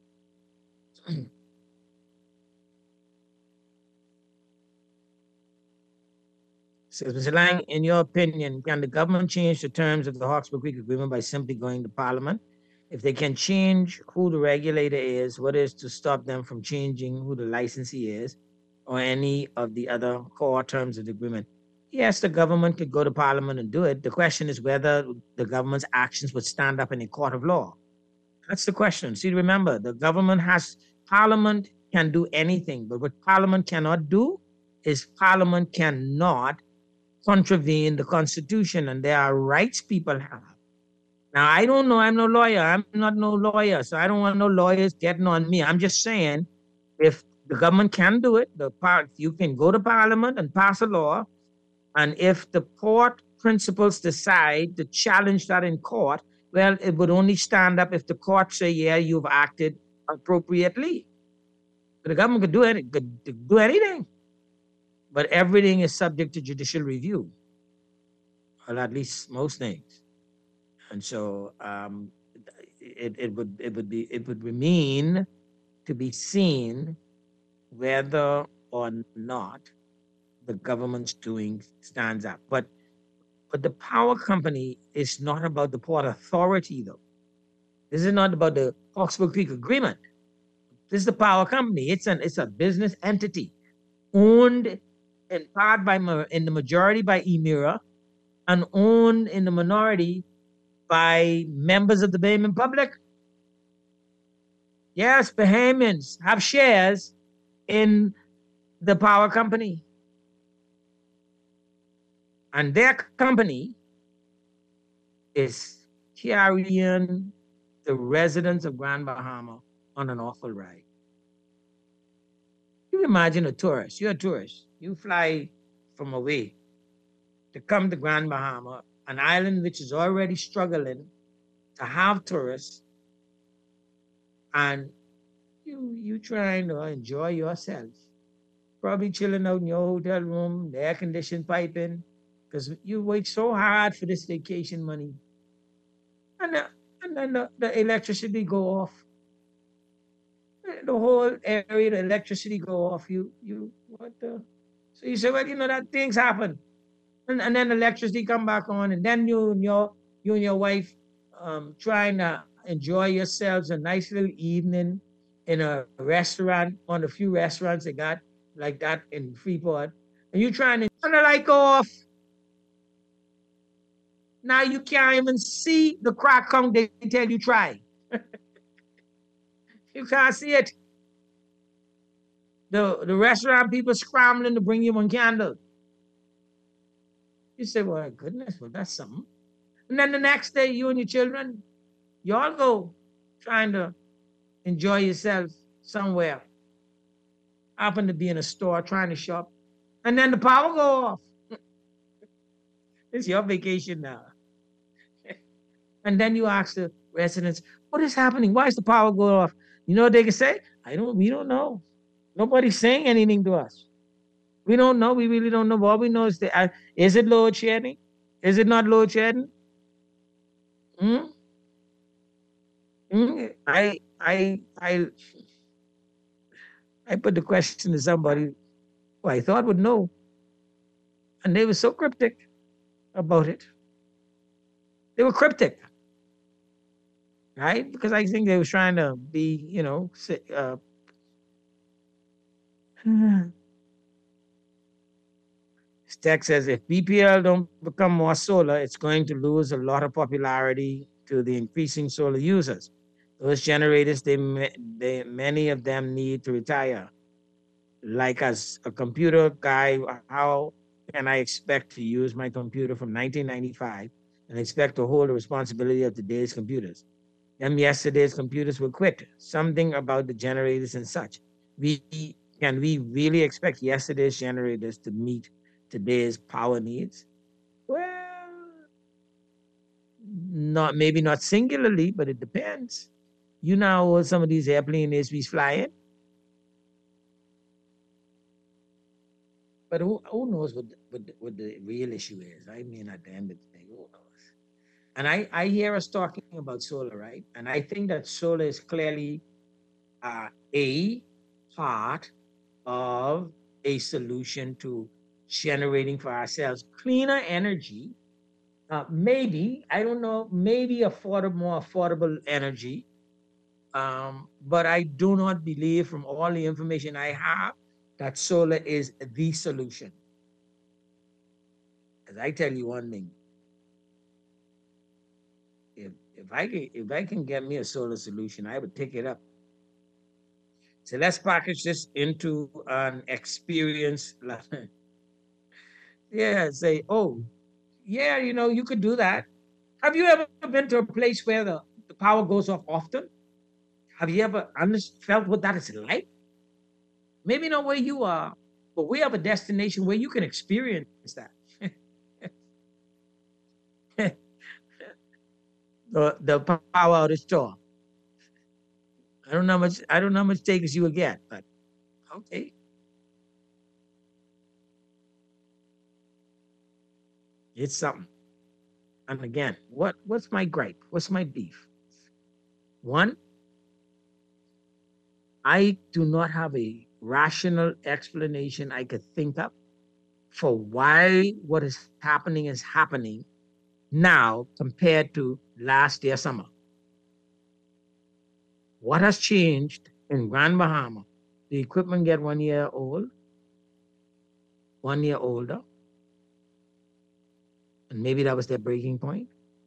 Says, Mister Lang, in your opinion, can the government change the terms of the Hawkesbury Creek Agreement by simply going to Parliament? If they can change who the regulator is, what is to stop them from changing who the licensee is or any of the other core terms of the agreement? Yes, the government could go to Parliament and do it. The question is whether the government's actions would stand up in a court of law. That's the question. See, remember, the government has, Parliament can do anything, but what Parliament cannot do is Parliament cannot contravene the Constitution, and there are rights people have. Now, I don't know, I'm no lawyer. I'm not no lawyer, so I don't want no lawyers getting on me. I'm just saying, if the government can do it, the part, you can go to Parliament and pass a law, and if the court principals decide to challenge that in court, well, it would only stand up if the court say, yeah, you've acted appropriately. But the government could do, any, could do anything. But everything is subject to judicial review, or at least most things. And so um, it, it would it would be it would remain to be seen whether or not the government's doing stands up. But but the power company is not about the Port Authority, though. This is not about the Hawkesbury Creek Agreement. This is the power company. It's an it's a business entity owned in part by in the majority by Emira and owned in the minority by members of the Bahamian public. Yes, Bahamians have shares in the power company. And their company is carrying the residents of Grand Bahama on an awful ride. You imagine a tourist, you're a tourist, you fly from away to come to Grand Bahama, an island which is already struggling to have tourists, and you you trying to enjoy yourself, probably chilling out in your hotel room, the air-conditioned piping, because you worked so hard for this vacation money. And, the, and then the, the electricity go off. The whole area, the electricity go off. You, you, what the? So you say, well, you know, that things happen. And, and then electricity come back on, and then you and your, you and your wife um, trying to enjoy yourselves a nice little evening in a restaurant, one of the few restaurants they got like that in Freeport, and you're trying to turn the light off. Now you can't even see the crack count they tell you try. You can't see it. The, the restaurant people scrambling to bring you one candle. You say, well, goodness, well, that's something. And then the next day, you and your children, you all go trying to enjoy yourself somewhere. Happen to be in a store trying to shop. And then the power go off. It's your vacation now. And then you ask the residents, what is happening? Why is the power going off? You know what they can say? I don't, we don't know. Nobody's saying anything to us. We don't know. We really don't know. All we know is that, uh, is it load shedding? Is it not load shedding? Hmm? Hmm? I, I, I, I put the question to somebody who I thought would know. And they were so cryptic about it. They were cryptic. Right? Because I think they were trying to be, you know, uh, Stack says if B P L don't become more solar, it's going to lose a lot of popularity to the increasing solar users. Those generators, they, they many of them need to retire. Like as a computer guy, how can I expect to use my computer from nineteen ninety-five and expect to hold the responsibility of today's computers? Them yesterday's computers will quit. Something about the generators and such. We can we really expect yesterday's generators to meet today's power needs? Well, not maybe not singularly, but it depends. You know what some of these airplanes we flying. But who, who knows what the, what, the, what the real issue is? I mean, at the end of the day, who knows? And I, I hear us talking about solar, right? And I think that solar is clearly uh, a part of a solution to generating for ourselves cleaner energy. Uh, maybe, I don't know, maybe affordable, more affordable energy. Um, but I do not believe from all the information I have that solar is the solution. As I tell you one thing, if if I can if I can get me a solar solution, I would take it up. So let's package this into an experience. Yeah, say, oh, yeah, you know, you could do that. Have you ever been to a place where the, the power goes off often? Have you ever felt what that is like? Maybe not where you are, but we have a destination where you can experience that. the, the power outage tour. I don't know how much I don't know how much takers you will get, but okay. It's something. And again, what, what's my gripe? What's my beef? One, I do not have a rational explanation I could think of for why what is happening is happening now compared to last year summer. What has changed in Grand Bahama? The equipment get one year old, one year older, and maybe that was their breaking point.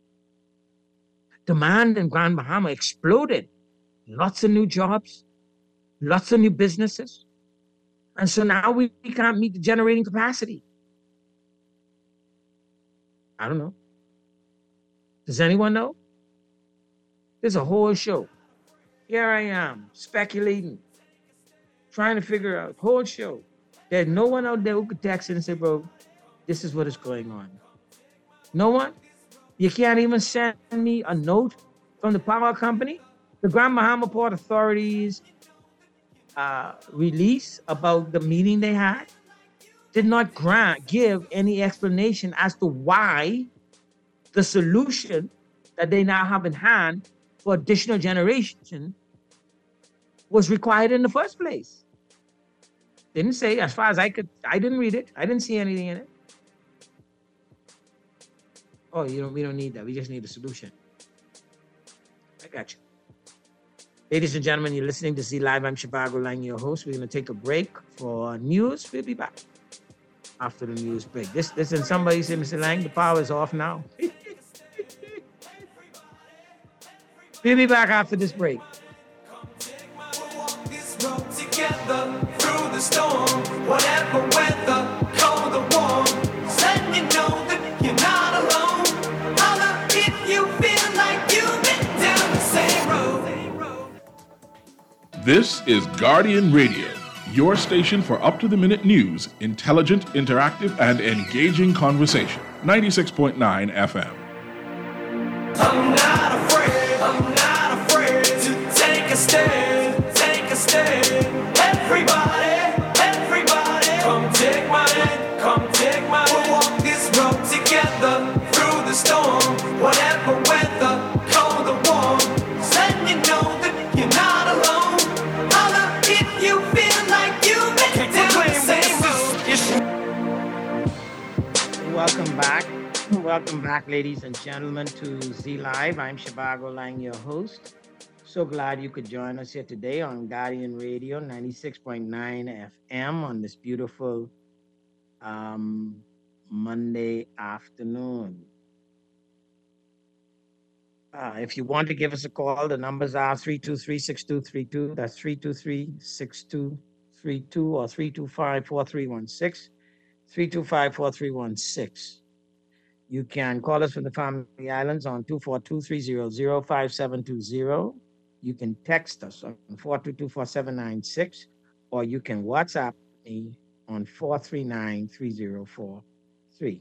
Demand in Grand Bahama exploded. Lots of new jobs, lots of new businesses. And so now we, we can't meet the generating capacity. I don't know. Does anyone know? There's a whole show. Here I am, speculating, trying to figure out, whole show. There's no one out there who could text and say, bro, this is what is going on. No one? You can't even send me a note from the power company? The Grand Bahama Port Authority's uh, release about the meeting they had did not grant, give any explanation as to why the solution that they now have in hand for additional generation was required in the first place. Didn't say, as far as I could, I didn't read it. I didn't see anything in it. Oh, you don't, we don't need that. We just need a solution. Gotcha. Ladies and gentlemen, you're listening to Z Live. I'm Shivago Lang, your host. We're going to take a break for news. We'll be back after the news break. This, this, and somebody said, Mister Lang, the power is off now. We'll be back after this break. Together through the storm, whatever weather, cold or warm, letting you know that you're not alone. Holla if you feel like you've been down the same road. This is Guardian Radio, your station for up-to-the-minute news, intelligent, interactive, and engaging conversation. ninety-six point nine F M. I'm not afraid, I'm not afraid to take a stand, take a stand. Everybody, everybody, come take my hand, come take my hand. We'll walk this road together through the storm, whatever weather, cold or warm. Letting you know that you're not alone. Holla if you feel like you've been down the same road. Welcome back. Welcome back, ladies and gentlemen, to Z Live. I'm Shivago Lang, your host. So glad you could join us here today on Guardian Radio, ninety-six point nine F M on this beautiful um, Monday afternoon. Uh, if you want to give us a call, the numbers are three two three, six two three two. That's three two three, six two three two or three two five, four three one six. three two five, four three one six. You can call us from the Family Islands on two four two, three zero zero, five seven two zero. You can text us on four two two, four seven nine six, or you can WhatsApp me on four three nine, three zero four three.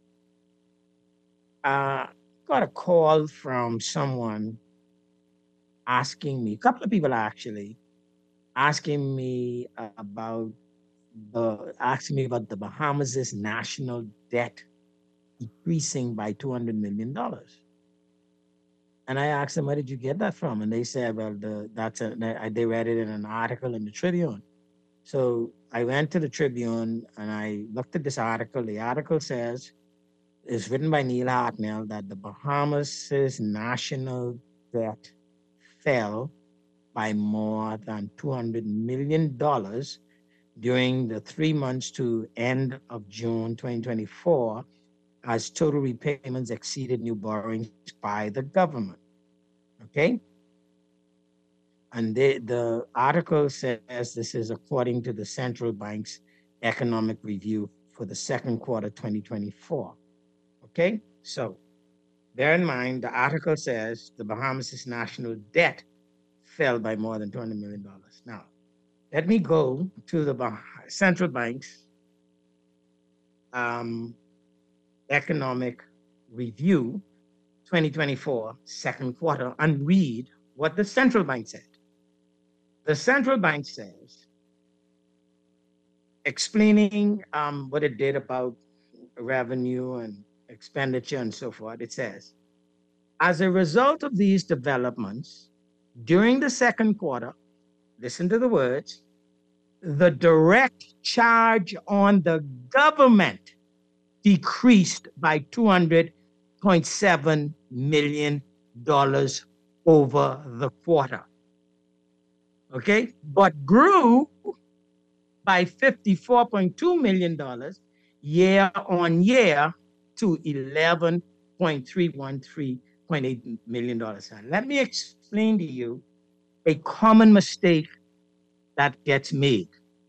Uh, got a call from someone asking me, a couple of people actually, asking me about the, asking me about the Bahamas' national debt decreasing by two hundred million dollars. And I asked them, where did you get that from? And they said, well, the, that's a, they read it in an article in the Tribune. So I went to the Tribune and I looked at this article. The article says, it's written by Neil Hartnell, that the Bahamas' national debt fell by more than two hundred million dollars during the three months to end of June twenty twenty-four, as total repayments exceeded new borrowings by the government. Okay? And they, the article says this is according to the central bank's economic review for the second quarter twenty twenty-four. Okay? So bear in mind, the article says the Bahamas' national debt fell by more than two hundred million dollars. Now, let me go to the bah- central bank's um, economic review twenty twenty-four second quarter and read what the central bank said. The central bank says, explaining um, what it did about revenue and expenditure and so forth, it says, as a result of these developments, during the second quarter, listen to the words, the direct charge on the government decreased by two hundred point seven million dollars over the quarter. Okay, but grew by fifty-four point two million dollars year on year to eleven point three one three point eight million dollars. Let me explain to you a common mistake that gets made.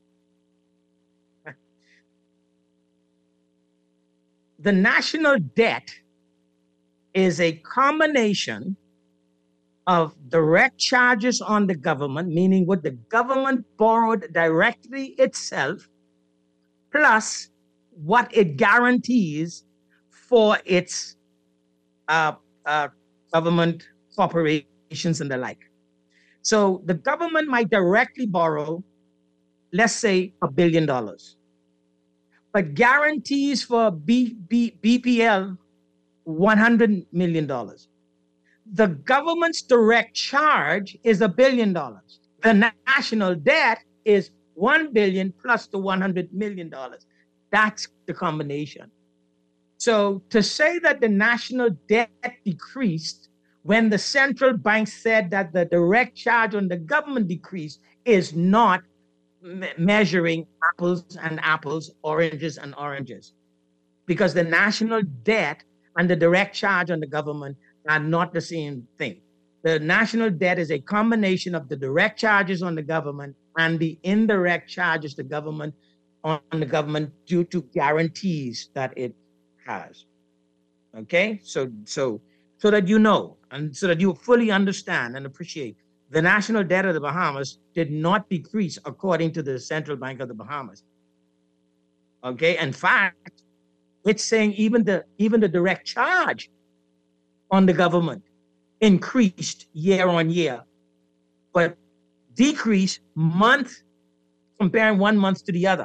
The national debt is a combination of direct charges on the government, meaning what the government borrowed directly itself, plus what it guarantees for its uh, uh, government corporations and the like. So the government might directly borrow, let's say, a billion dollars, but guarantees for B, B, B P L one hundred million dollars. The government's direct charge is a billion dollars. The national debt is one billion plus the one hundred million dollars. That's the combination. So to say that the national debt decreased when the central bank said that the direct charge on the government decrease is not me- measuring apples and apples, oranges and oranges, because the national debt and the direct charge on the government are not the same thing. The national debt is a combination of the direct charges on the government and the indirect charges the government on the government due to guarantees that it has. Okay, so so so that you know, and so that you fully understand and appreciate, the national debt of the Bahamas did not decrease according to the Central Bank of the Bahamas. Okay, in fact, it's saying even the even the direct charge on the government increased year on year, but decreased month, comparing one month to the other.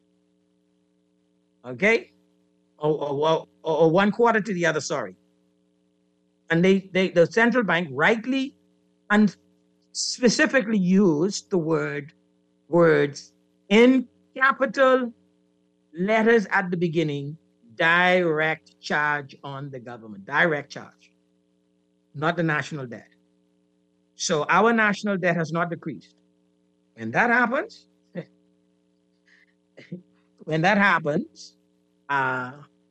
Okay, or, or, or, or one quarter to the other, sorry. And they, they the central bank rightly and specifically used the word words in capital letters at the beginning, direct charge on the government, direct charge, not the national debt. So our national debt has not decreased. When that happens, when that happens, uh,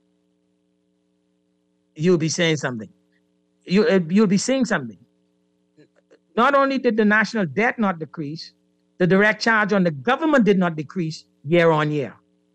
you'll be saying something. You, uh, you'll be saying something. Not only did the national debt not decrease, the direct charge on the government did not decrease year on year.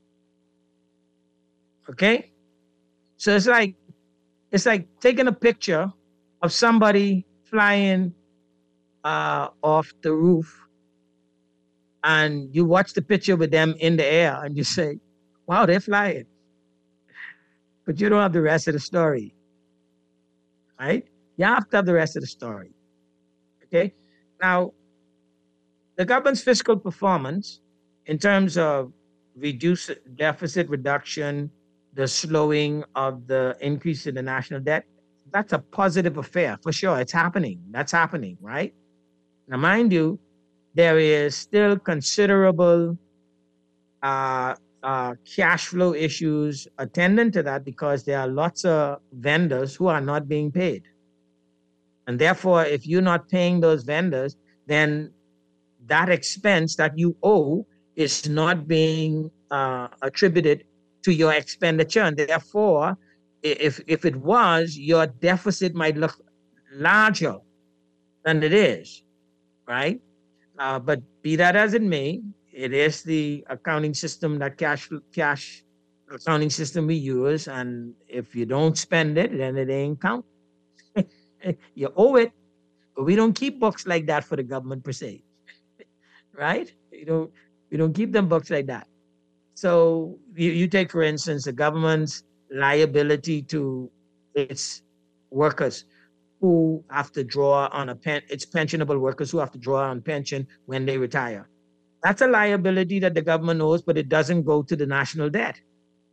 Okay? So it's like, it's like taking a picture of somebody flying uh, off the roof, and you watch the picture with them in the air and you say, wow, they're flying. But you don't have the rest of the story, right? You have to have the rest of the story, okay? Now, the government's fiscal performance in terms of reduce deficit reduction, the slowing of the increase in the national debt, that's a positive affair, for sure. It's happening. That's happening, right? Now, mind you, there is still considerable uh, uh, cash flow issues attendant to that, because there are lots of vendors who are not being paid. And therefore, if you're not paying those vendors, then that expense that you owe is not being uh, attributed to your expenditure. And therefore, if, if it was, your deficit might look larger than it is, right? Uh, but be that as it may, it is the accounting system, that cash cash accounting system we use. And if you don't spend it, then it ain't count. You owe it, but we don't keep books like that for the government per se, right? You don't, we don't keep them books like that. So you, you take, for instance, the government's liability to its workers who have to draw on a pen, its pensionable workers who have to draw on pension when they retire. That's a liability that the government owes, but it doesn't go to the national debt.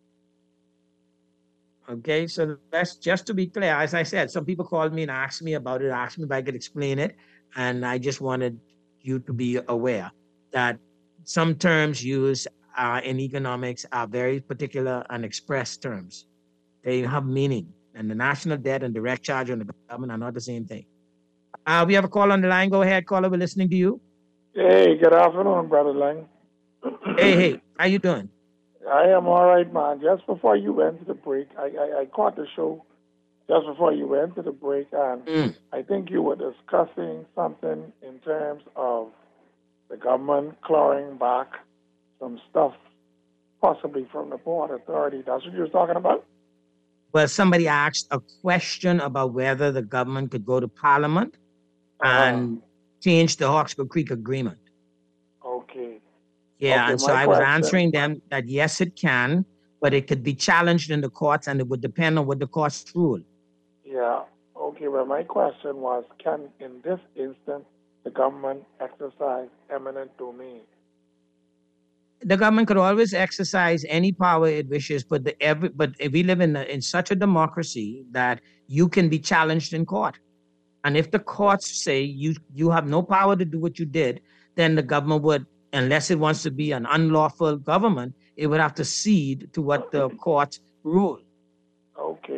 Okay, so that's just to be clear. As I said, some people called me and asked me about it, asked me if I could explain it. And I just wanted you to be aware that some terms used uh, in economics are very particular and express terms. They have meaning. And the national debt and direct charge on the government are not the same thing. Uh, we have a call on the line. Go ahead, caller. We're listening to you. Hey, good afternoon, Brother Lang. Hey, hey, how you doing? I am all right, man. Just before you went to the break, I, I, I caught the show just before you went to the break, and mm. I think you were discussing something in terms of the government clawing back some stuff, possibly from the Port Authority. That's what you were talking about? Well, somebody asked a question about whether the government could go to Parliament uh-huh. and change the Hawkesbury Creek Agreement. Okay. Yeah, okay, and so I question. was answering them that yes, it can, but it could be challenged in the courts, and it would depend on what the courts rule. Yeah. Okay. Well, my question was, can, in this instance, the government exercise eminent domain? The government could always exercise any power it wishes, but the every but we live in a, in such a democracy that you can be challenged in court, and if the courts say you you have no power to do what you did, then the government would, unless it wants to be an unlawful government, it would have to cede to what the courts rule. Okay, all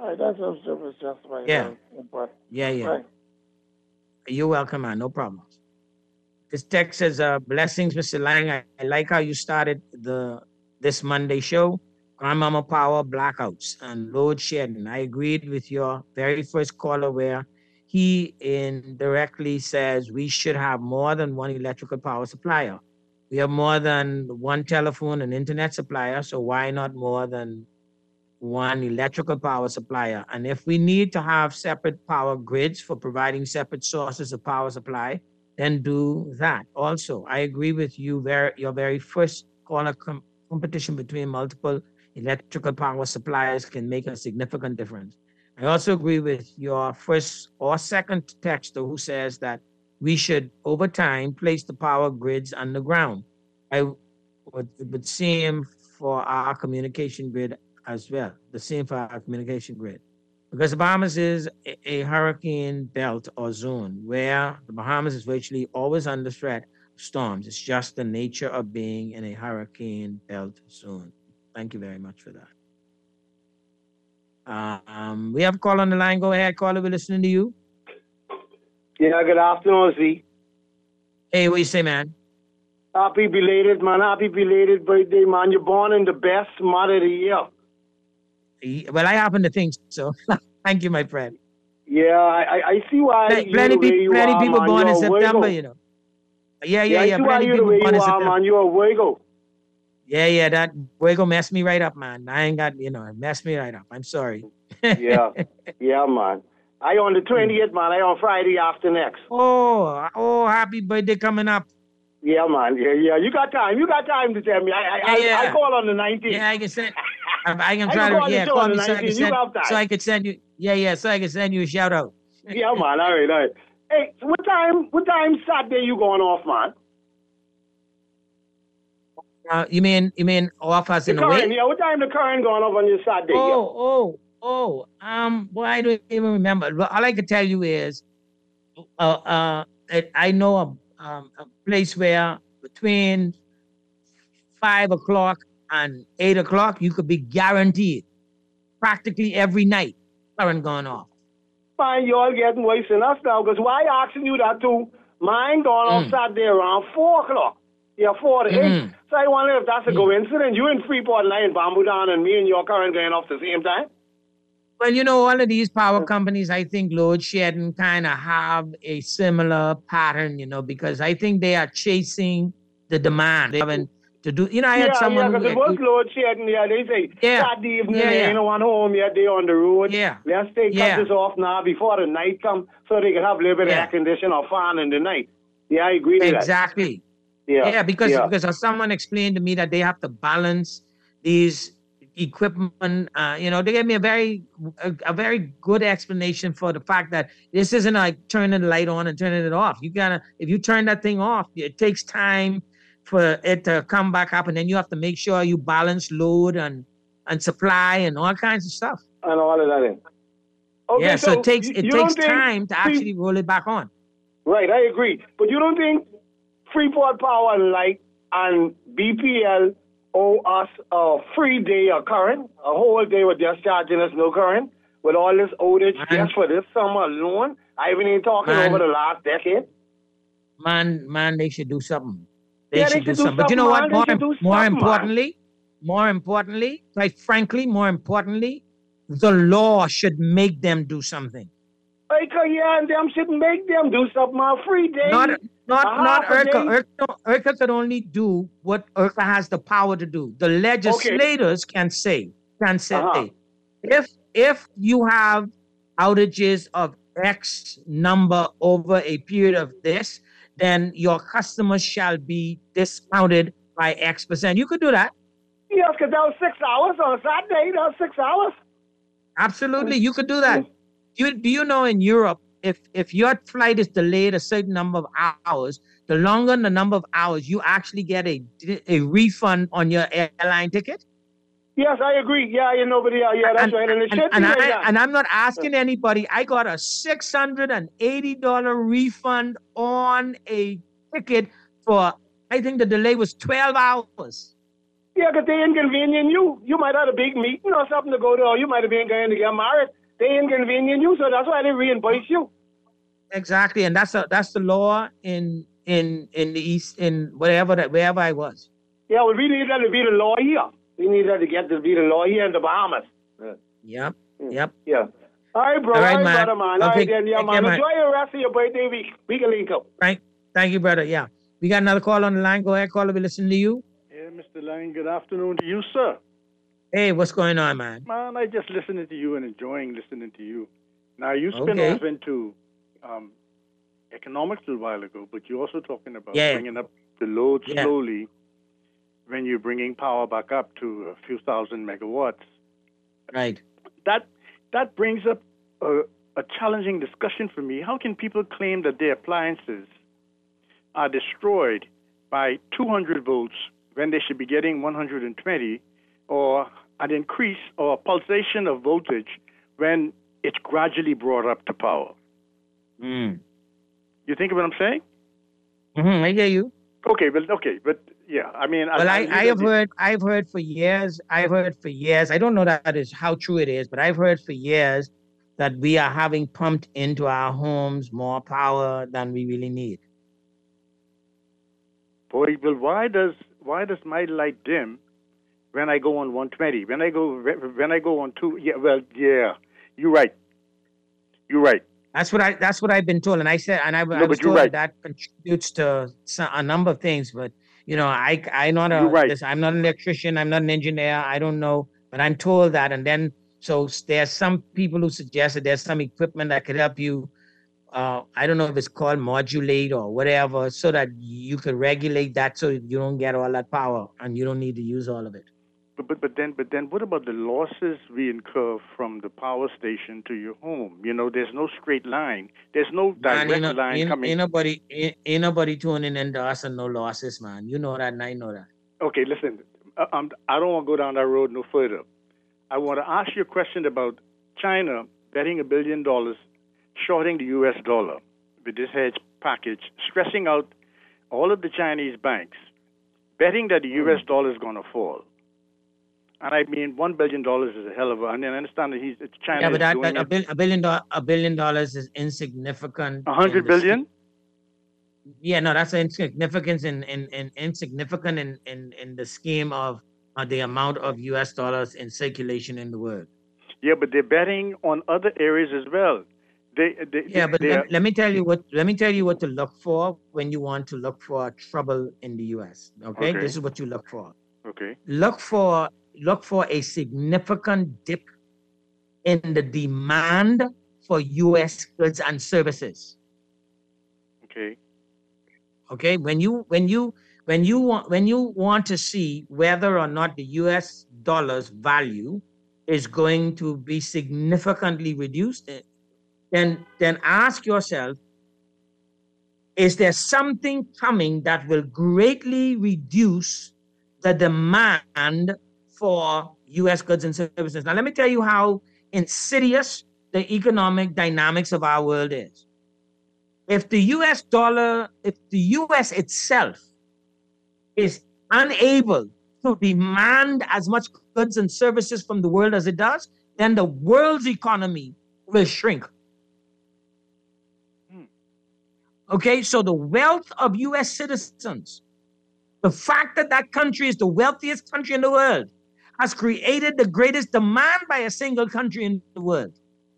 Right, that's just, it was just my Yeah. input. Yeah, yeah. Right. You're welcome, man. No problems. This text says, uh, blessings, Mister Lang. I, I like how you started the this Monday show. Grandmama Power blackouts and load shedding. I agreed with your very first caller where he indirectly says we should have more than one electrical power supplier. We have more than one telephone and internet supplier, so why not more than one electrical power supplier? And if we need to have separate power grids for providing separate sources of power supply, then do that. Also, I agree with you, very, your very first caller com- competition between multiple electrical power suppliers can make a significant difference. I also agree with your first or second texter who says that we should, over time, place the power grids underground. I would, it would seem for our communication grid as well, the same for our communication grid. Because the Bahamas is a, a hurricane belt or zone where the Bahamas is virtually always under threat of storms. It's just the nature of being in a hurricane belt zone. Thank you very much for that. Um, we have a call on the line. Go ahead, caller. We're listening to you. Yeah, good afternoon, Z. Hey, what you say, man? Happy belated, man. Happy belated birthday, man. You're born in the best month of the year. Well, I happen to think so. Thank you, my friend. Yeah, I, I see why Plenty, you're the way pe- you plenty are, people man. born in You're a September, Virgo. you know. Yeah, Yeah, yeah, I yeah. see why Plenty you're the people way born you in are, September. man. You're a Virgo. Yeah, yeah. That Fuego messed me right up, man. I ain't got, you know, it messed me right up. I'm sorry. Yeah, yeah, man. I on the twentieth, man. I on Friday after next. Oh, oh, happy birthday coming up. Yeah, man. Yeah, yeah. You got time. You got time to tell me. I, I, Yeah, yeah. I, I call on the nineteenth. Yeah, I can send. I, I can I try can to. call Yeah, the show call on me the so I can nineteenth. You send. have time. So I could send you. Yeah, yeah. So I can send you a shout out. Yeah, man. All right, all right. Hey, so what time? What time Saturday you going off, man? Uh, you mean you mean off as The in a current, way? yeah. What time the current going off on your Saturday? Oh, oh, oh. Um, boy, I don't even remember. But all I can tell you is, uh, uh, I- I know a, um, a place where between five o'clock and eight o'clock, you could be guaranteed practically every night current going off. Fine, you all getting worse than us now. Because why asking you that too? Mine going off Mm. Saturday around four o'clock. Yeah, four to eight. Mm. So I wonder if that's a coincidence. You in Freeport and I in Bamboo Down, and me and your current going off the same time. Well, you know, all of these power companies, I think load shedding kind of have a similar pattern, you know, because I think they are chasing the demand. They haven't to do, you know, I yeah, had someone yeah, who, because it was load shedding. Yeah, they say Yeah. Saturday evening, Yeah, they yeah. ain't no one home yet. They on the road. Yeah. Let's take Yeah. cut this off now before the night come, so they can have a little bit of Yeah. air condition or fan in the night. Yeah, I agree with that. Exactly. Yeah, Yeah, because yeah. because someone explained to me that they have to balance these equipment. Uh, you know, they gave me a very a, a very good explanation for the fact that this isn't like turning the light on and turning it off. You gotta if you turn that thing off, it takes time for it to come back up, and then you have to make sure you balance load and and supply and all kinds of stuff. And all of that in. Okay, yeah, so, so it takes you- it you takes don't think time to free- actually roll it back on. Right, I agree. But you don't think Freeport Power and Light and B P L owe us a free day of current, a whole day with just charging us no current, with all this outage just for this summer alone? I haven't even talking Man. over the last decade. Man, man, they should do something. They Yeah, should they do should do something. But you know something, what? man. They More, should do more something, man. importantly, more importantly, quite frankly, more importantly, the law should make them do something. Like, uh, yeah, and them should make them do something on free day. Not, a not, not half a IRCA. day. IRCA, no, IRCA could only do what IRCA has the power to do. The legislators can say, can say, Uh-huh. if if you have outages of X number over a period of this, then your customers shall be discounted by X percent. You could do that. Yes, because that was six hours on Saturday. That was six hours. Absolutely, you could do that. You, do you know in Europe, if if your flight is delayed a certain number of hours, the longer the number of hours, you actually get a a refund on your airline ticket? Yes, I agree. Yeah, you know, but yeah, yeah, that's And, right. And it and, should and be like I, that. and I'm not asking anybody. I got a six hundred eighty dollars refund on a ticket for, I think the delay was twelve hours. Yeah, because they inconvenient you. You might have a big meeting or something to go to, or you might have been going to get married. They inconvenience you, so that's why they reimburse you. Exactly, and that's a, that's the law in in in the east in wherever that wherever I was. Yeah, well, we need that to be the law here. We need that to get to be the law here in the Bahamas. Yeah. Yep. Yep. Yeah. All right, bro. All right, All right, man. brother, man. All Okay, right, then, yeah, take man. care, man. Enjoy your rest of your birthday week. We can link up. Right. Thank you, brother. Yeah. We got another call on the line. Go ahead, caller. We listen to you. Yeah, Mister Lang, good afternoon to you, sir. Hey, what's going on, man? Man, I just listening to you and enjoying listening to you. Now, you spin Okay. off into um, economics a little while ago, but you're also talking about Yeah. bringing up the load Yeah. slowly when you're bringing power back up to a few thousand megawatts. Right. That that brings up a, a challenging discussion for me. How can people claim that their appliances are destroyed by two hundred volts when they should be getting one hundred twenty, or an increase or a pulsation of voltage when it's gradually brought up to power? Mm. You think of what I'm saying? Mm-hmm, I hear you. Okay, but okay, but yeah, I mean, Well, I, you I know, have heard I've heard for years. I've heard for years. I don't know that is how true it is, but I've heard for years that we are having pumped into our homes more power than we really need. Boy, well, why does why does my light dim when I go on one twenty? When I go when I go on two? Yeah, well, yeah, you're right. You're right. That's what I. That's what I've been told, and I said, and I, No, I was but you're told right. that that contributes to some, a number of things. But you know, I I not a. You're right. This, I'm not an electrician. I'm not an engineer. I don't know, but I'm told that. And then so there's some people who suggest that there's some equipment that could help you. Uh, I don't know if it's called modulate or whatever, so that you could regulate that so you don't get all that power and you don't need to use all of it. But, but but then but then what about the losses we incur from the power station to your home? You know, there's no straight line. There's no direct Man, ain't, no- line ain't, coming. ain't nobody ain't, ain't nobody tuning in to us and no losses, man. You know that, and I know that. Okay, listen. I, I'm, I don't want to go down that road no further. I want to ask you a question about China betting a billion dollars, shorting the U S dollar with this hedge package, stressing out all of the Chinese banks, betting that the U S dollar is going to fall. And I mean, one billion dollars is a hell of a. And I understand that he's it's China. Yeah, but is that, doing that a, it. bill, a billion dollars a billion dollars is insignificant. A hundred in the billion? sch- Yeah, no, that's insignificance in, in, in insignificant in, in, in the scheme of uh, the amount of U S dollars in circulation in the world. Yeah, but they're betting on other areas as well. They, they, Yeah, but they are, let, let me tell you what let me tell you what to look for when you want to look for trouble in the U S. Okay, Okay. this is what you look for. okay. Look for look for a significant dip in the demand for U S goods and services. Okay. Okay, when you when you when you want when you want to see whether or not the U S dollar's value is going to be significantly reduced, eh, then then ask yourself, is there something coming that will greatly reduce the demand for U S goods and services? Now, let me tell you how insidious the economic dynamics of our world is. If the U S dollar, if the U S itself is unable to demand as much goods and services from the world as it does, then the world's economy will shrink. Okay, so the wealth of U S citizens, the fact that that country is the wealthiest country in the world, has created the greatest demand by a single country in the world.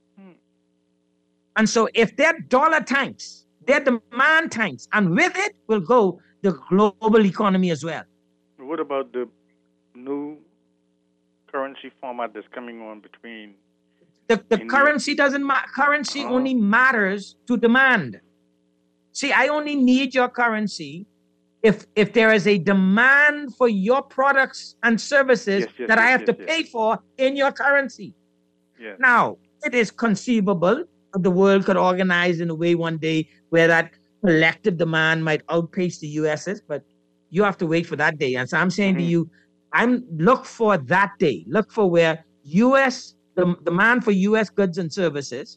And so if their dollar tanks, their demand tanks, and with it will go the global economy as well. What about the new currency format that's coming on between? The, the India. currency doesn't matter. Currency Oh. only matters to demand. See, I only need your currency if if there is a demand for your products and services Yes, yes, that I yes, have yes, to yes. pay for in your currency. Yeah. Now, it is conceivable that the world could organize in a way one day where that collective demand might outpace the U S's, but you have to wait for that day. And so I'm saying to you, I'm look for that day. Look for where U S the demand for U S goods and services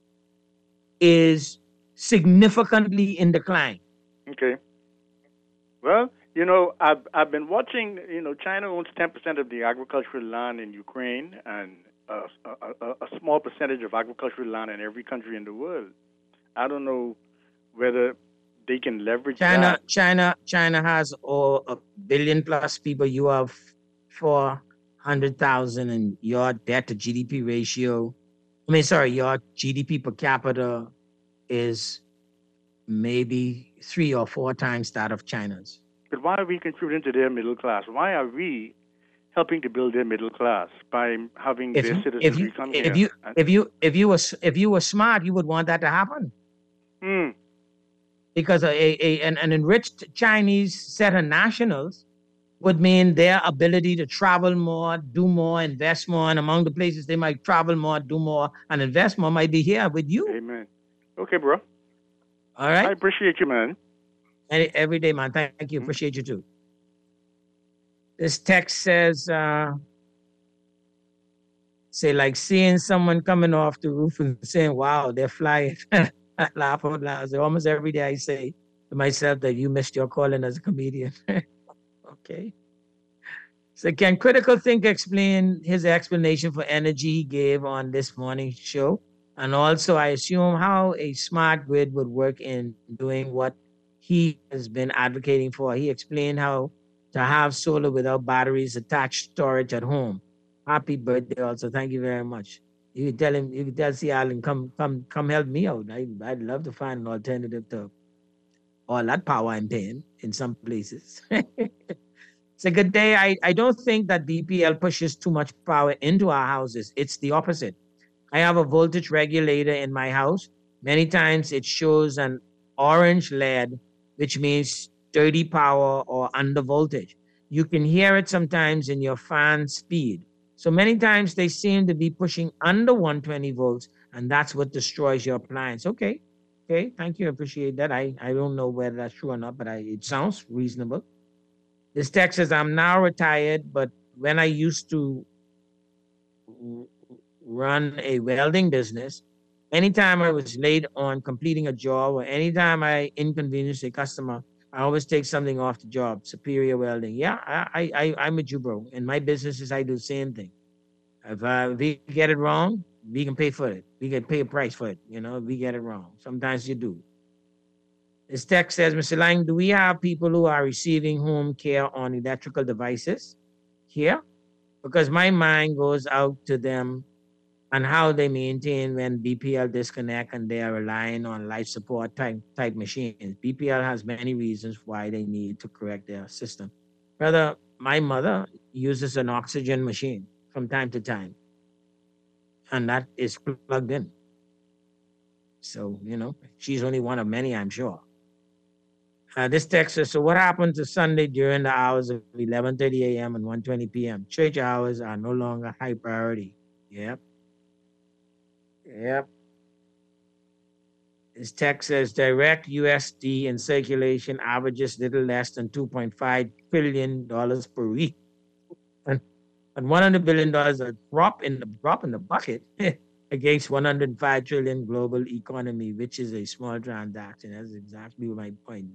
is significantly in decline. Okay. Well, you know, I've I've been watching. You know, China owns ten percent of the agricultural land in Ukraine, and a, a, a, a small percentage of agricultural land in every country in the world. I don't know whether they can leverage China, that. China, China has oh, a billion plus people. You have four hundred thousand, and your debt to G D P ratio, I mean, sorry, your G D P per capita is maybe three or four times that of China's. But why are we contributing to their middle class? Why are we helping to build their middle class by having If their you, citizens if you, come if here? you, And- if you, if you were, if you were smart, you would want that to happen. Hmm. Because a, a, an, an enriched Chinese set of nationals would mean their ability to travel more, do more, invest more, and among the places they might travel more, do more, and invest more might be here with you. Amen. Okay, bro. All right? I appreciate you, man. Any, every day, man. Thank, thank you. Appreciate you too. This text says, uh, say, like seeing someone coming off the roof and saying, wow, they're flying. I laugh out loud. So almost every day I say to myself that you missed your calling as a comedian. Okay. So can Critical Think explain his explanation for energy he gave on this morning's show? And also, I assume how a smart grid would work in doing what he has been advocating for. He explained how to have solar without batteries attached storage at home. Happy birthday also. Thank you very much. You can tell him, you can tell C. Allen, come, come, come help me out. I, I'd love to find an alternative to all that power I'm paying in some places. It's a good day. I, I don't think that B P L pushes too much power into our houses. It's the opposite. I have a voltage regulator in my house. Many times it shows an orange L E D, which means dirty power or under voltage. You can hear it sometimes in your fan speed. So many times they seem to be pushing under one hundred twenty volts, and that's what destroys your appliance. Okay, okay, thank you, appreciate that. I, I don't know whether that's true or not, but I, it sounds reasonable. This text says, I'm now retired, but when I used to run a welding business, anytime I was late on completing a job or anytime I inconvenienced a customer, I always take something off the job. Superior Welding. Yeah, I, I, I'm with you, bro. In my businesses, I do the same thing. If, uh, if we get it wrong, we can pay for it. We can pay a price for it. You know, if we get it wrong. Sometimes you do. This text says, Mister Lang, do we have people who are receiving home care on electrical devices here? Because my mind goes out to them and how they maintain when B P L disconnect and they are relying on life support type, type machines. B P L has many reasons why they need to correct their system. Rather, my mother uses an oxygen machine from time to time, and that is plugged in. So, you know, she's only one of many, I'm sure. Uh, this text says, so what happened to Sunday during the hours of eleven thirty a.m. and one twenty p.m.? Church hours are no longer high priority. Yep. Yep. This text says direct U S D in circulation averages little less than two point five trillion dollars per week. And, and one hundred billion dollars a drop in the drop in the bucket against one hundred five trillion dollars global economy, which is a small transaction. That's exactly my point.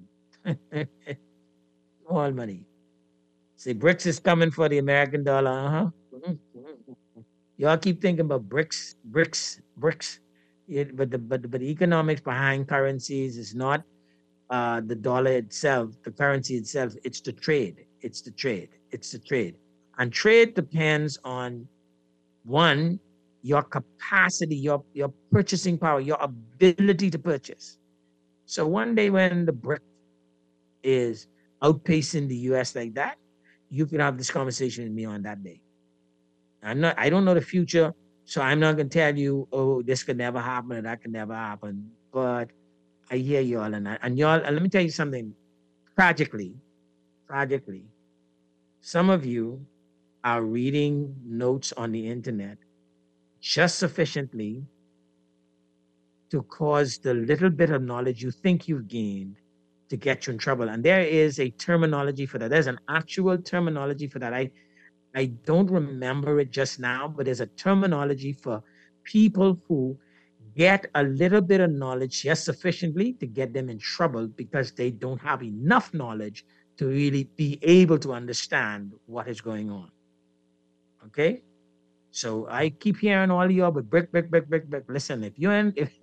Small money. See, BRICS is coming for the American dollar. Uh-huh. Y'all keep thinking about BRICS, BRICS, BRICS. Yeah, but the but, but the economics behind currencies is not uh, the dollar itself, the currency itself. It's the trade. It's the trade. It's the trade. And trade depends on, one, your capacity, your your purchasing power, your ability to purchase. So one day when the BRIC is outpacing the U S like that, you can have this conversation with me on that day. I'm not, I don't know the future, so I'm not gonna tell you, oh, this could never happen or that could never happen. But I hear y'all, and I, and y'all, and let me tell you something. Tragically, tragically, some of you are reading notes on the internet just sufficiently to cause the little bit of knowledge you think you've gained to get you in trouble. And there is a terminology for that. There's an actual terminology for that. I, I don't remember it just now, but there's a terminology for people who get a little bit of knowledge just sufficiently to get them in trouble because they don't have enough knowledge to really be able to understand what is going on. Okay? So I keep hearing all of y'all with brick, brick, brick, brick, brick. Listen, if you're in, if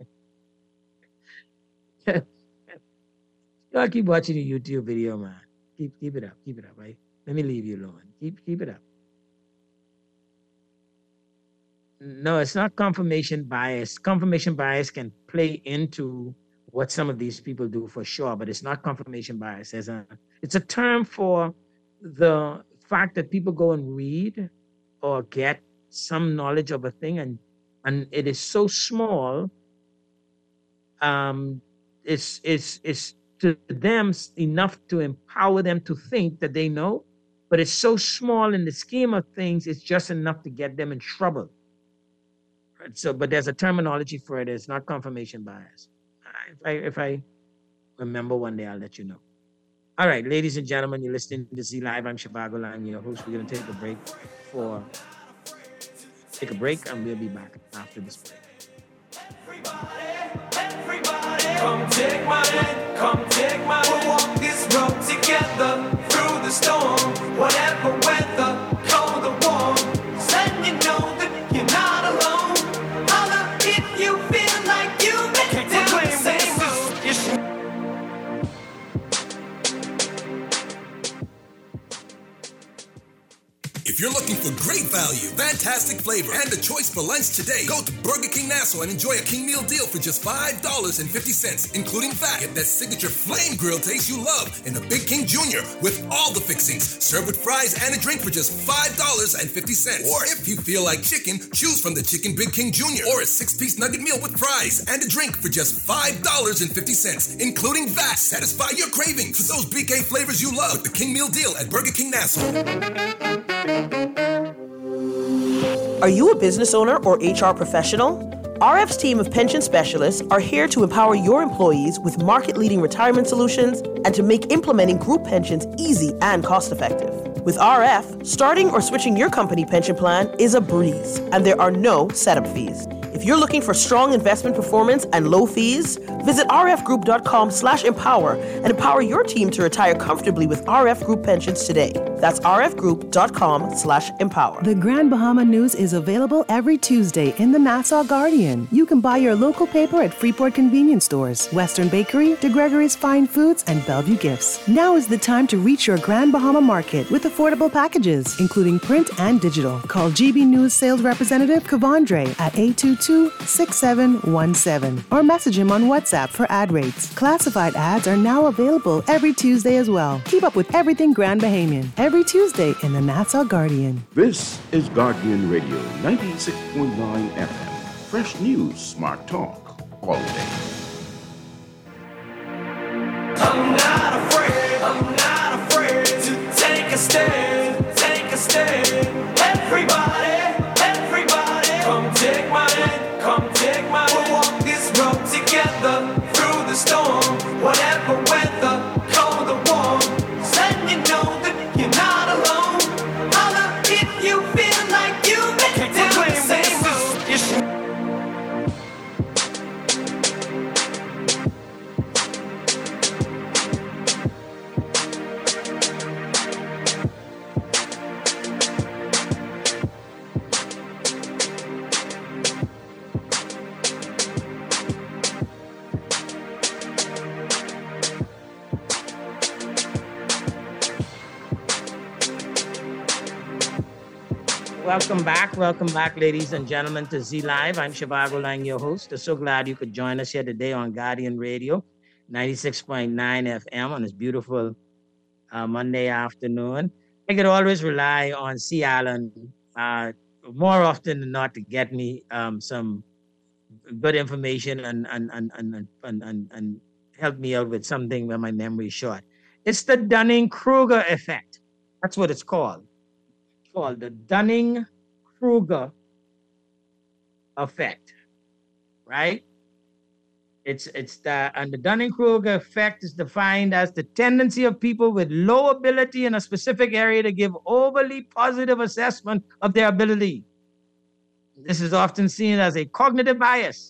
y'all keep watching the YouTube video, man, keep keep it up, keep it up, right? Let me leave you alone. Keep keep it up. No, it's not confirmation bias. Confirmation bias can play into what some of these people do for sure, but it's not confirmation bias. As a, it's a term for the fact that people go and read or get some knowledge of a thing, and and it is so small. Um, it's it's it's to them enough to empower them to think that they know, but it's so small in the scheme of things. It's just enough to get them in trouble. So, but there's a terminology for it. It's not confirmation bias. If I, if I remember one day, I'll let you know. All right, ladies and gentlemen, you're listening to Z Live. I'm Shivago Lang, your host. We're going to take a break for, take a break, and we'll be back after this break. Everybody, come take my hand, come take my hand. We'll walk this road together through the storm, whatever weather, cold or warm. Letting you know that you're not alone. If you feel like you make it the same road. If you're looking for great value, fantastic flavor, and a choice for lunch today, go to Burger King Nassau and enjoy a King Meal deal for just five dollars and fifty cents, including V A T. Get that signature flame grill taste you love in a Big King Junior with all the fixings, served with fries and a drink for just five dollars and fifty cents. Or if you feel like chicken, choose from the Chicken Big King Junior or a six-piece nugget meal with fries and a drink for just five dollars and fifty cents, including V A T. Satisfy your craving for those B K flavors you love with the King Meal deal at Burger King Nassau. Are you a business owner or H R professional? R F's team of pension specialists are here to empower your employees with market-leading retirement solutions and to make implementing group pensions easy and cost-effective. With R F, starting or switching your company pension plan is a breeze, and there are no setup fees. If you're looking for strong investment performance and low fees, visit rfgroup.com slash empower and empower your team to retire comfortably with R F Group Pensions today. That's rfgroup.com slash empower. The Grand Bahama News is available every Tuesday in the Nassau Guardian. You can buy your local paper at Freeport Convenience Stores, Western Bakery, DeGregory's Fine Foods, and Bellevue Gifts. Now is the time to reach your Grand Bahama market with affordable packages, including print and digital. Call G B News Sales Representative Kavandre at eight two two, six seven one seven or message him on WhatsApp for ad rates. Classified ads are now available every Tuesday as well. Keep up with everything Grand Bahamian every Tuesday in the Nassau Guardian. This is Guardian Radio ninety-six point nine F M. Fresh news, smart talk, all day. I'm not afraid, I'm not afraid to take a stand, take a stand. Everybody, everybody, come take my hand, come take my hand. We'll walk this road together through the storm, whatever weather, cold or warm. Letting you know that you're not alone. Holla if you feel like you make it down the same road. Welcome back. Welcome back, ladies and gentlemen, to Z Live. I'm Shivago Lang, your host. I'm so glad you could join us here today on Guardian Radio, ninety-six point nine F M on this beautiful uh, Monday afternoon. I could always rely on C. Allen uh, more often than not to get me um, some good information and, and, and, and, and, and, and help me out with something where my memory is short. It's the Dunning-Kruger effect. That's what it's called. Called the Dunning-Kruger effect, right? It's it's the and the Dunning-Kruger effect is defined as the tendency of people with low ability in a specific area to give overly positive assessment of their ability. This is often seen as a cognitive bias.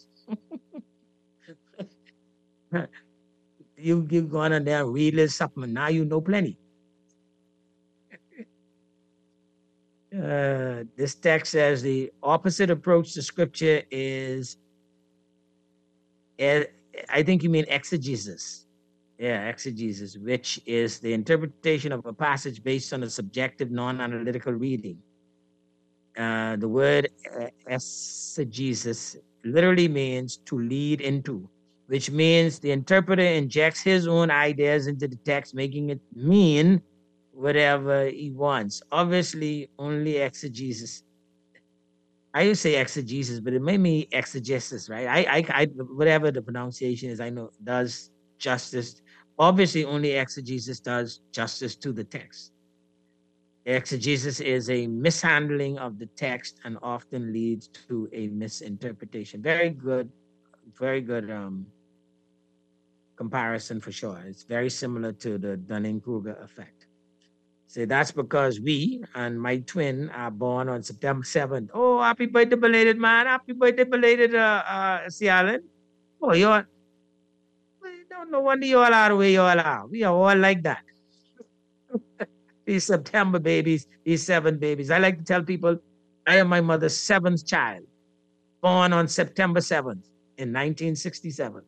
you you go on there and read this supplement, now you know plenty. Uh, this this text says the opposite approach to scripture is, eh, I think you mean exegesis. Yeah, exegesis, which is the interpretation of a passage based on a subjective, non-analytical reading. Uh, the word uh, exegesis literally means to lead into, which means the interpreter injects his own ideas into the text, making it mean whatever he wants. Obviously, only exegesis. I used to say exegesis, but it may mean exegesis, right? I, I, I, whatever the pronunciation is, I know does justice. Obviously, only exegesis does justice to the text. Exegesis is a mishandling of the text and often leads to a misinterpretation. Very good, very good um, comparison for sure. It's very similar to the Dunning-Kruger effect. So that's because we and my twin are born on September seventh. Oh, happy birthday, belated man. Happy birthday, belated, uh, uh, C. Allen. Oh, you're, don't no wonder you all are the way you all are. We are all like that. These September babies, these seven babies. I like to tell people I am my mother's seventh child, born on September seventh in nineteen sixty-seven.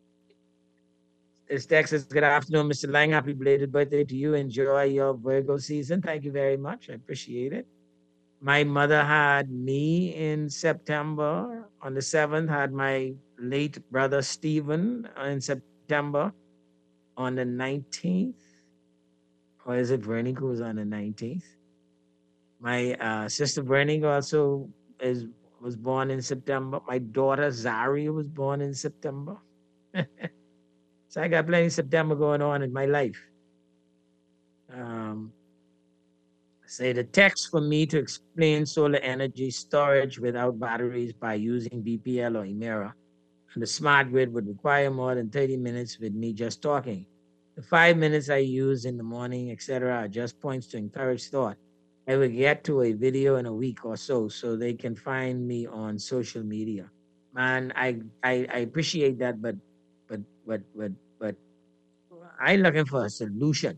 This text says, good afternoon, Mister Lang. Happy belated birthday to you. Enjoy your Virgo season. Thank you very much. I appreciate it. My mother had me in September. On the seventh, had my late brother Stephen in September. On the nineteenth, or is it Bernie who's on the nineteenth? My uh, sister Bernie also is was born in September. My daughter Zaria was born in September. So I got plenty of September going on in my life. Um, say the text for me to explain solar energy storage without batteries by using B P L or Emera and the smart grid would require more than thirty minutes with me just talking. The five minutes I use in the morning, et cetera, are just points to encourage thought. I will get to a video in a week or so, so they can find me on social media. Man, I I, I appreciate that, but but but but but I'm looking for a solution.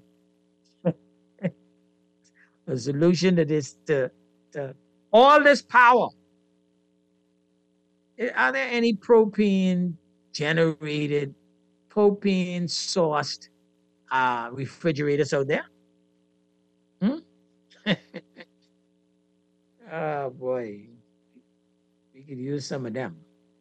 A solution that is to, to all this power. Are there any propane generated, propane sourced uh, refrigerators out there? Hmm? Oh boy, we could use some of them.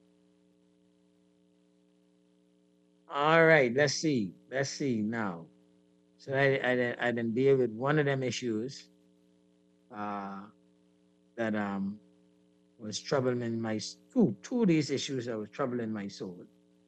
All right, let's see. Let's see now. So I, I, I didn't deal with one of them issues uh, that um was troubling my two two of these issues that was troubling my soul.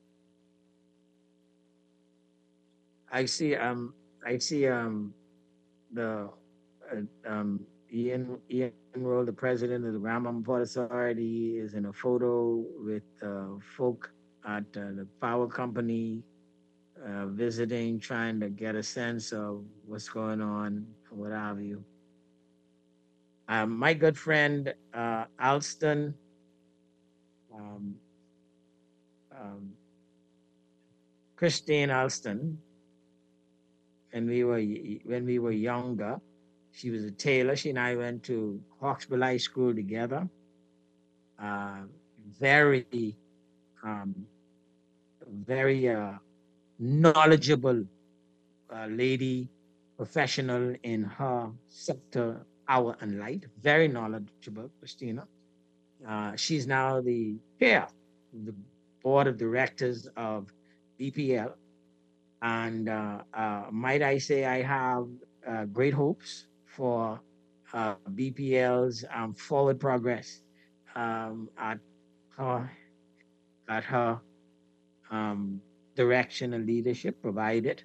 I see um I see um the uh, um Ian Ian Roll, the president of the Rambam Port Authority, is in a photo with uh, folk at uh, the power company uh, visiting, trying to get a sense of what's going on, what have you. Um, my good friend uh, Alston, um, um, Christine Alston, when we were when we were younger, she was a tailor. She and I went to Hawksbill High School together. Uh, very, um, very uh, knowledgeable uh, lady, professional in her sector, Hour and Light. Very knowledgeable, Christina. Uh, she's now the chair of the board of directors of B P L. And uh, uh, might I say I have uh, great hopes for uh, B P L's um, forward progress um, at her, at her um, direction and leadership, provided,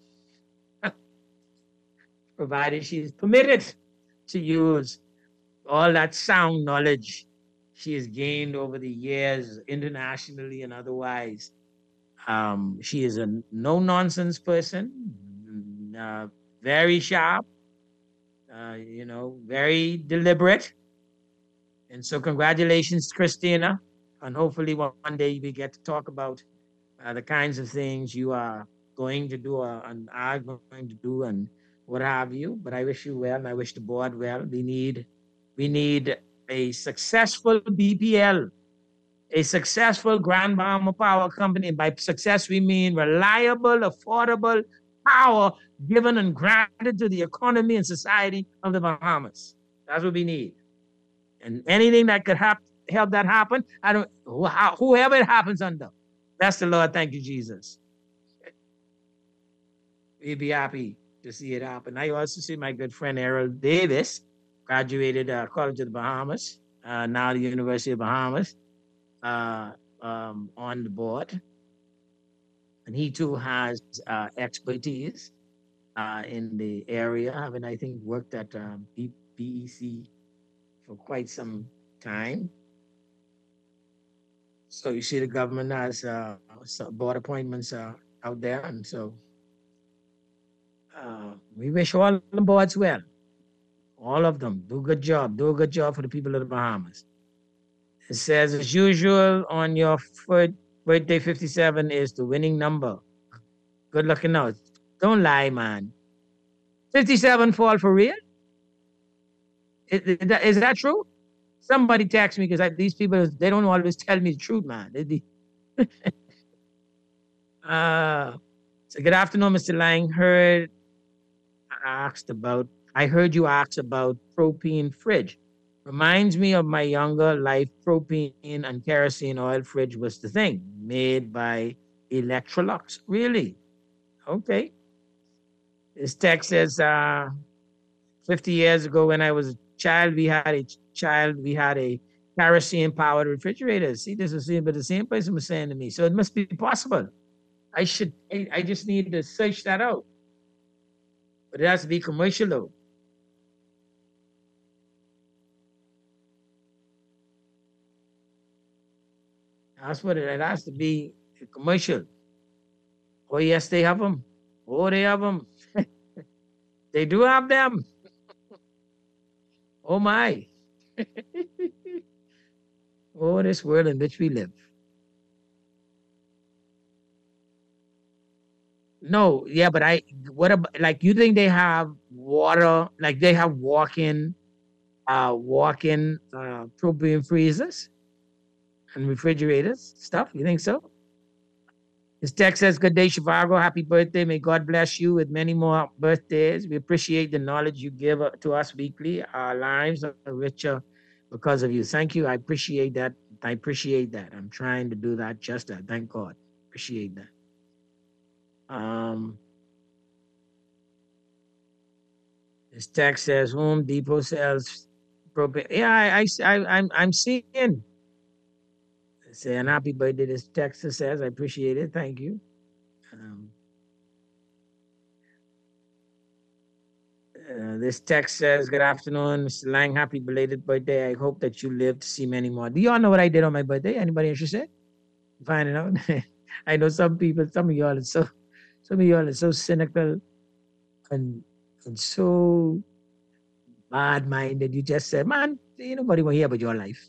provided she's permitted to use all that sound knowledge she has gained over the years, internationally and otherwise. Um, she is a no-nonsense person, uh, very sharp, uh, you know, very deliberate. And so congratulations, Christina. And hopefully one, one day we get to talk about uh, the kinds of things you are going to do uh, and are going to do and what have you. But I wish you well, and I wish the board well. We need, we need a successful B P L, a successful Grand Bahama Power Company. By success, we mean reliable, affordable power given and granted to the economy and society of the Bahamas. That's what we need. And anything that could hap- help that happen, I don't, wh- how, whoever it happens under, that's the Lord. Thank you, Jesus. We'd be happy to see it happen. I also see my good friend Errol Davis, graduated uh, College of the Bahamas, uh, now the University of Bahamas, uh, um, on the board. And he too has uh, expertise uh, in the area, having, I think, worked at um, B E C for quite some time. So you see the government has uh, some board appointments uh, out there. And so uh, we wish all the boards well. All of them. Do a good job. Do a good job for the people of the Bahamas. It says, as usual, on your first birthday, fifty-seven is the winning number. Good looking out. Don't lie, man. fifty-seven fall for real? Is, is, that, is that true? Somebody text me because these people, they don't always tell me the truth, man. They, they uh, so good afternoon, Mister Lang. Heard asked about, I heard you ask about propane fridge. Reminds me of my younger life. Propane and kerosene oil fridge was the thing, made by Electrolux. Really? Okay. This text says, uh, fifty years ago when I was a child, we had a child, we had a kerosene-powered refrigerator. See, this is but the same person was saying to me. So it must be possible. I should, I, I just need to search that out. But it has to be commercial, though. That's what it, it has to be, commercial. Oh, yes, they have them. Oh, they have them. They do have them. Oh, my. Oh, this world in which we live. No, yeah, but I, what about, like, you think they have water, like they have walk-in, uh, walk-in uh, propane freezers and refrigerators, stuff? You think so? This text says, good day, Chicago. Happy birthday. May God bless you with many more birthdays. We appreciate the knowledge you give to us weekly. Our lives are richer because of you. Thank you. I appreciate that. I appreciate that. I'm trying to do that just that. Thank God. Appreciate that. Um, this text says, Home Depot sells propane. Yeah, I, I, I, I'm, I'm seeing. Say an happy birthday, this text says. I appreciate it. Thank you. Um, uh, this text says, good afternoon, Mister Lang. Happy belated birthday. I hope that you live to see many more. Do y'all know what I did on my birthday? Anybody interested? Finding out? I know some people, some of y'all are so, some of y'all are so cynical and, and so bad-minded. You just said, man, ain't nobody want to hear about your life.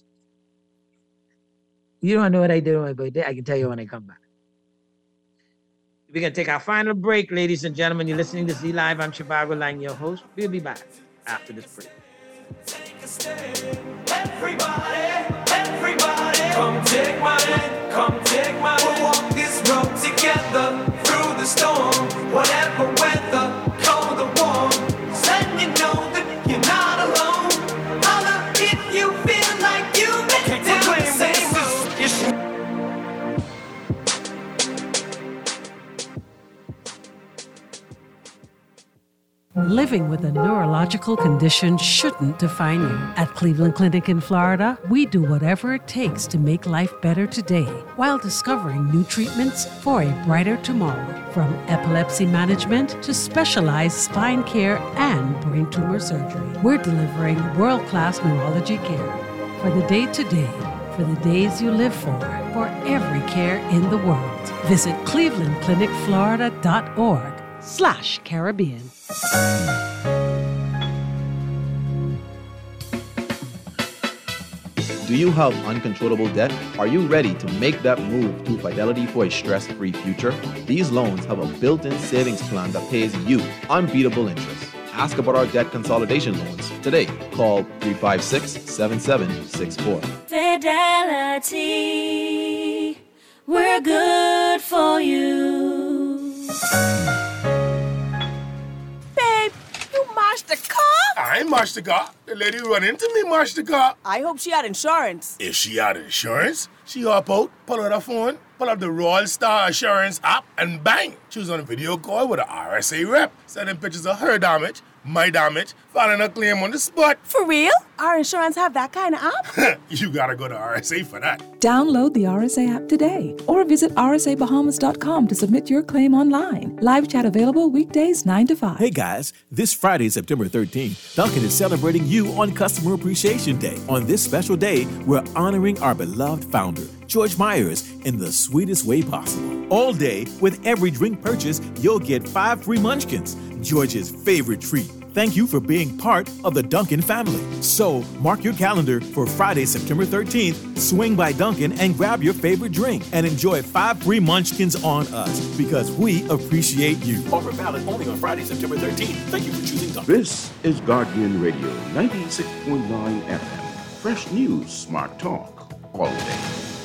You don't know what I did on my birthday. I can tell you when I come back. We're going to take our final break, ladies and gentlemen. You're listening to Z Live. I'm Chivago Lang, your host. We'll be back after this break. Take a stand. Everybody, everybody, come take my hand, come take my hand. We'll walk this road together through the storm, whatever weather, cold or warm. Let you know that you're not alone. Holla if you feel like you make it down the same road. Living with a neurological condition shouldn't define you. At Cleveland Clinic in Florida, we do whatever it takes to make life better today while discovering new treatments for a brighter tomorrow. From epilepsy management to specialized spine care and brain tumor surgery, we're delivering world-class neurology care for the day-to-day, for the days you live for, for every care in the world. Visit cleveland clinic florida dot org slash Caribbean. Do you have uncontrollable debt? Are you ready to make that move to Fidelity for a stress-free future? These loans have a built-in savings plan that pays you unbeatable interest. Ask about our debt consolidation loans today. Call three five six, seven seven six four. Fidelity, we're good for you. Babe, you mashed the car? I ain't mashed the car. The lady run into me mashed the car. I hope she had insurance. If she had insurance, she hop out, pull out her phone, pull up the Royal Star Assurance app, and bang! She was on a video call with an R S A rep, sending pictures of her damage, my damage, filing a claim on the spot. For real? Our insurance have that kind of app? You gotta go to R S A for that. Download the R S A app today or visit R S A Bahamas dot com to submit your claim online. Live chat available weekdays nine to five. Hey guys, this Friday, September thirteenth, Dunkin' is celebrating you on Customer Appreciation Day. On this special day, we're honoring our beloved founder, George Myers, in the sweetest way possible. All day, with every drink purchase, you'll get five free munchkins, George's favorite treat. Thank you for being part of the Dunkin' family. So, mark your calendar for Friday, September thirteenth. Swing by Dunkin' and grab your favorite drink and enjoy five free munchkins on us because we appreciate you. Offer valid only on Friday, September thirteenth. Thank you for choosing Dunkin'. This is Guardian Radio, ninety-six point nine F M. Fresh news, smart talk, all day.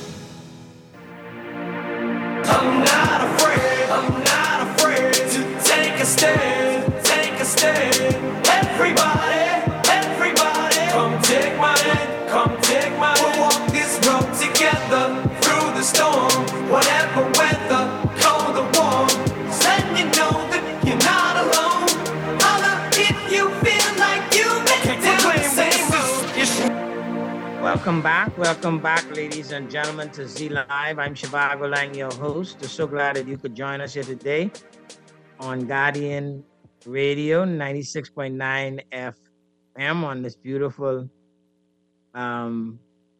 I'm not afraid, I'm not afraid to take a stand, take a stand. Everybody, everybody, come take my hand, come take my hand. We'll walk this road together through the storm, whatever weather, cold or warm. So let you know that you're not alone. Holla if you feel like you've been down the same road. Welcome back, welcome back, ladies and gentlemen, to Z Live. I'm Shivago Lang, your host. I'm so glad that you could join us here today on Guardian Radio, ninety-six point nine F M on this beautiful, um,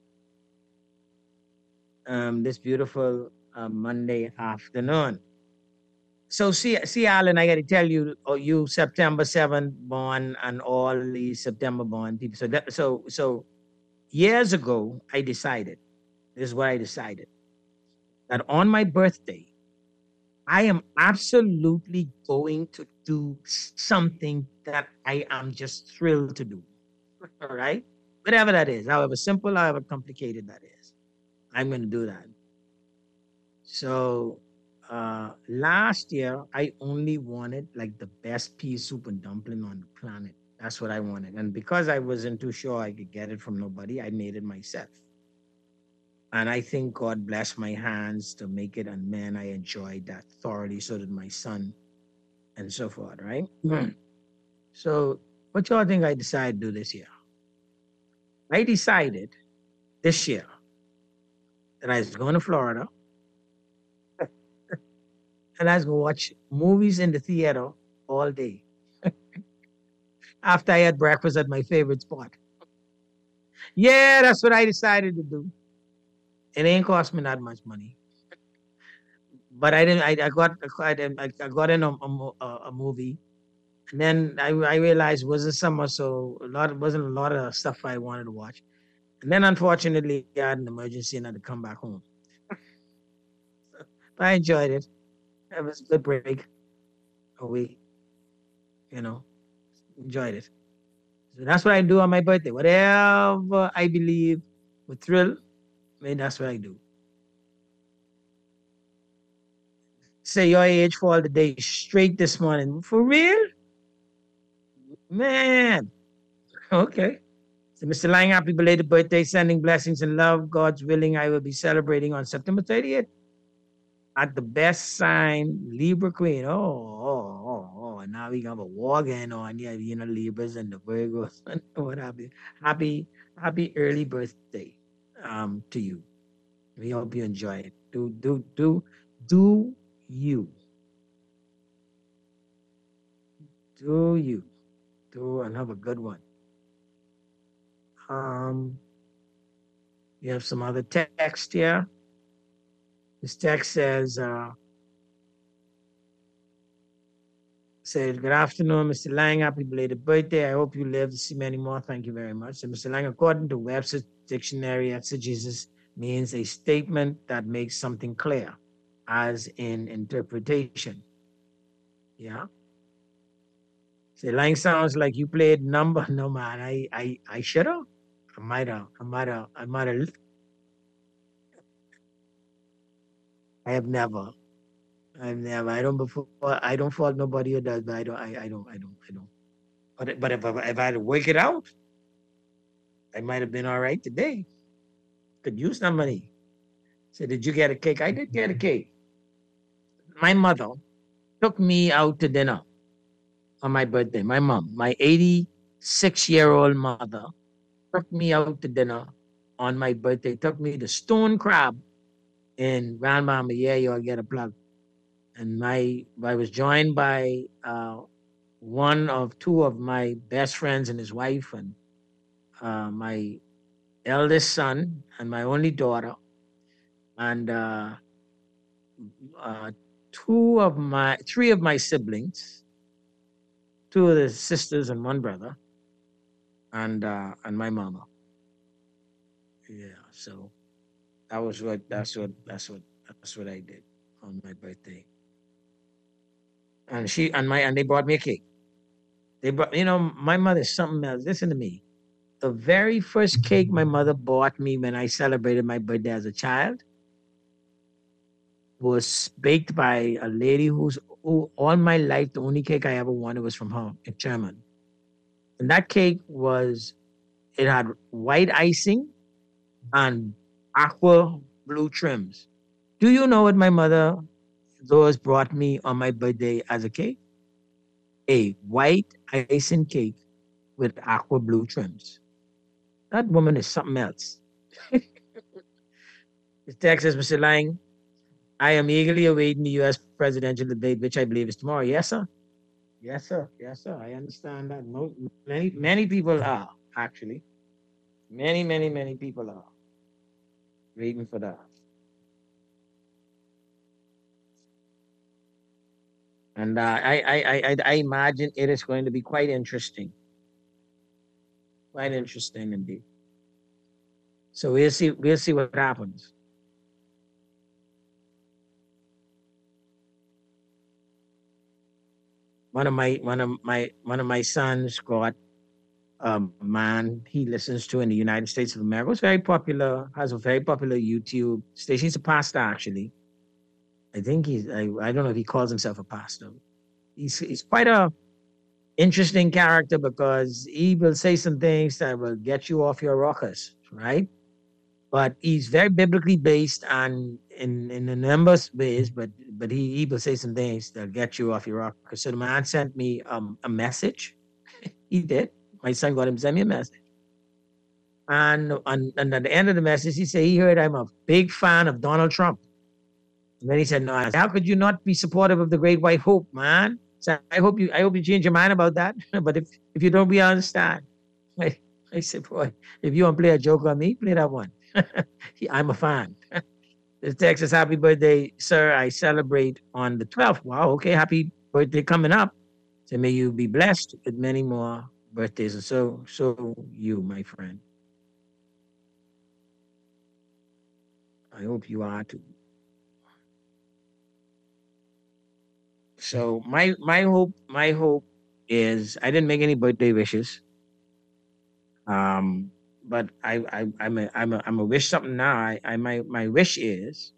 um, this beautiful uh, Monday afternoon. So, see, see, Alan, I got to tell you, oh, you September seventh born and all the September born people. So, that, so, so. Years ago, I decided, this is what I decided, that on my birthday, I am absolutely going to do something that I am just thrilled to do. All right? Whatever that is, however simple, however complicated that is, I'm going to do that. So uh, last year, I only wanted like the best pea soup and dumpling on the planet. That's what I wanted. And because I wasn't too sure I could get it from nobody, I made it myself. And I think God blessed my hands to make it. And man, I enjoyed that thoroughly. So did my son and so forth, right? Mm. So what y'all think I decided to do this year? I decided this year that I was going to Florida and I was going to watch movies in the theater all day. After I had breakfast at my favorite spot. Yeah, that's what I decided to do. It ain't cost me that much money. But I didn't, I, I got I, I got in a, a, a movie. And then I, I realized it wasn't summer, so a lot, wasn't a lot of stuff I wanted to watch. And then unfortunately, I had an emergency and I had to come back home. But I enjoyed it. It was a good break. A week, you know. Enjoyed it. So that's what I do on my birthday. Whatever I believe would thrill me, that's what I do. Say your age fall the day straight this morning. For real? Man. Okay. So Mister Lang, happy belated birthday. Sending blessings and love. God's willing, I will be celebrating on September thirtieth at the best sign, Libra Queen. Oh, oh, oh, oh. And now we got a war going on. Yeah, you know, Libras and the Virgos and what have you. Happy, happy early birthday um, to you. We hope you enjoy it. Do, do, do, do you. Do you. Do and have a good one. Um, you have some other text here. This text says, uh, says, good afternoon, Mister Lang. Happy belated birthday. I hope you live to see many more. Thank you very much. So, Mister Lang, according to Webster's dictionary, exegesis means a statement that makes something clear, as in interpretation. Yeah. Say, line sounds like you played number. No, man, I, I, I should have. I might have. I might have. I might have. I have never. I've never. I don't before. I don't fault nobody who does, but I don't. I, I don't. I don't. I don't. But but if I, if I had to work it out, I might have been all right today. Could use some money. So did you get a cake? I did get a cake. My mother took me out to dinner on my birthday. My mom, my eighty-six-year-old mother, took me out to dinner on my birthday. Took me to Stone Crab in Grandmama. Yeah, you'll get a plug. And my I was joined by uh, one of two of my best friends and his wife, and uh, my eldest son and my only daughter, and uh, uh, two of my three of my siblings, two of the sisters and one brother, and uh, and my mama. Yeah, so that was what that's what that's what that's what I did on my birthday. And she and my and they brought me a cake. They brought, you know, my mother's something else. Listen to me. The very first cake my mother bought me when I celebrated my birthday as a child was baked by a lady who's who all my life the only cake I ever wanted was from her in Sherman. And that cake was it had white icing and aqua blue trims. Do you know what my mother those brought me on my birthday as a cake? A white icing cake with aqua blue trims. That woman is something else. This text says, Mister Lang, I am eagerly awaiting the U S presidential debate, which I believe is tomorrow. Yes, sir. Yes, sir. Yes, sir. I understand that. No, many, many people are, actually. Many, many, many people are waiting for that. And uh, I, I, I, I imagine it is going to be quite interesting. Quite interesting indeed. So we'll see. We'll see what happens. One of my one of my one of my sons got a man he listens to in the United States of America. It's very popular. Has a very popular YouTube station. He's a pastor, actually. I think he's. I, I don't know if he calls himself a pastor. He's he's quite a interesting character because he will say some things that will get you off your rockers, right? But he's very biblically based and in, in a number of ways, but but he, he will say some things that get you off your rockers. So the man sent me um, a message. He did. My son got him to send me a message. And, and, and at the end of the message, he said he heard I'm a big fan of Donald Trump. And then he said, no, I said, how could you not be supportive of the Great White Hope, man? So I hope you I hope you change your mind about that. But if, if you don't, we understand. I, I said, boy, if you want to play a joke on me, play that one. I'm a fan. The text says, happy birthday, sir. I celebrate on the twelfth. Wow, okay, happy birthday coming up. So may you be blessed with many more birthdays. And so, so you, my friend. I hope you are too. So my my hope my hope is I didn't make any birthday wishes. Um, but I I I'm a I'm a I'm a wish something now. I, I my my wish is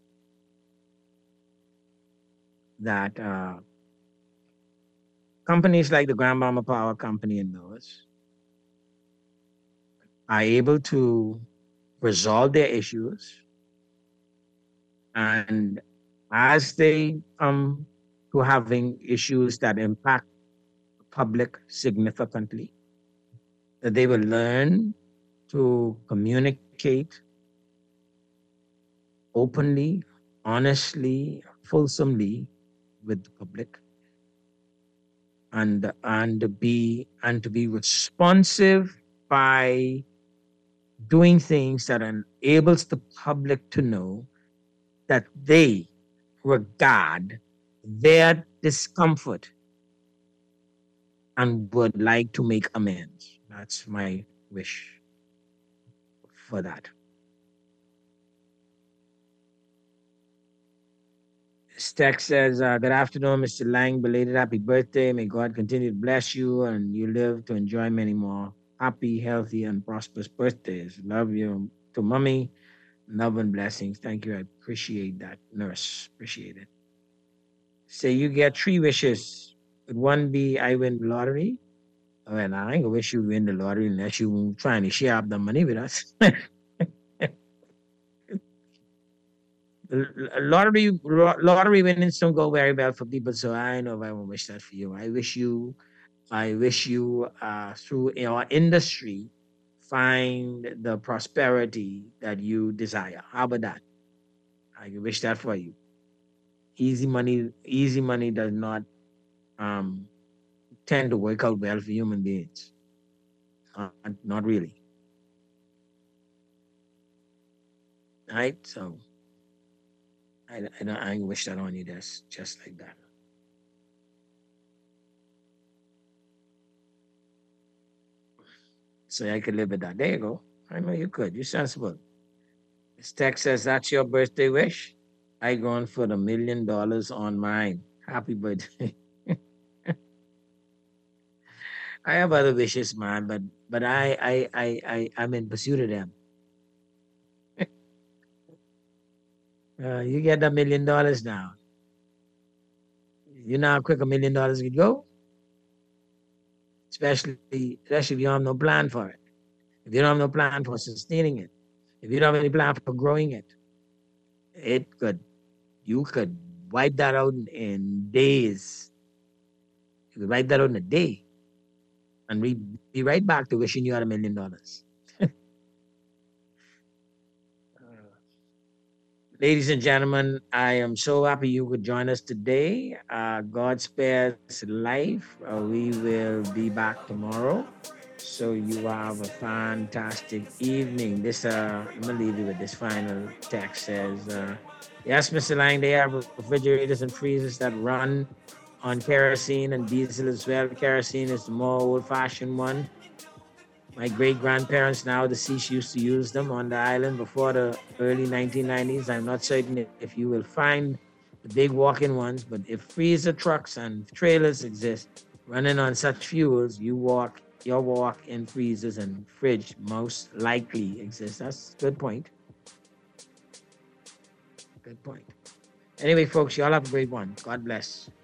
that uh, companies like the Grandmama Power Company and those are able to resolve their issues, and as they come to having issues that impact the public significantly, that they will learn to communicate openly, honestly, fulsomely with the public, and and be and to be responsive by doing things that enables the public to know that they regard their discomfort and would like to make amends. That's my wish for that. Stack says, uh, good afternoon, Mister Lang. Belated happy birthday. May God continue to bless you and you live to enjoy many more happy, healthy, and prosperous birthdays. Love you to mommy. Love and blessings. Thank you. I appreciate that, nurse. Appreciate it. Say you get three wishes. Would one be I win the lottery? Oh, and I ain't gonna wish you win the lottery unless you trying to share up the money with us. lottery lottery winnings don't go very well for people, so I know if I won't wish that for you. I wish you, I wish you uh, through your industry find the prosperity that you desire. How about that? I wish that for you. Easy money, easy money does not um, tend to work out well for human beings. Uh, not really. Right? So I, I, don't, I wish that on you. That's just like that. So I could live with that. There you go. I know you could. You're sensible. This text says, that's your birthday wish? I going for the million dollars on mine. Happy birthday. I have other wishes, man, but but I I I I I'm in pursuit of them. uh, you get the million dollars now. You know how quick a million dollars could go? Especially, especially if you don't have no plan for it. If you don't have no plan for sustaining it, if you don't have any plan for growing it, it could, you could wipe that out in, in days. You could wipe that out in a day and we be right back to wishing you had a million dollars. Ladies and gentlemen, I am so happy you could join us today. Uh, God spares life. Uh, we will be back tomorrow. So you have a fantastic evening. This, uh, I'm going to leave you with this final text. Says, uh, yes, Mister Lang, they have refrigerators and freezers that run on kerosene and diesel as well. Kerosene is the more old-fashioned one. My great-grandparents now, deceased, used to use them on the island before the early nineteen nineties. I'm not certain if you will find the big walk-in ones, but if freezer trucks and trailers exist running on such fuels, you walk, your walk-in freezers and fridge most likely exist. That's a good point. Good point. Anyway, folks, y'all have a great one. God bless.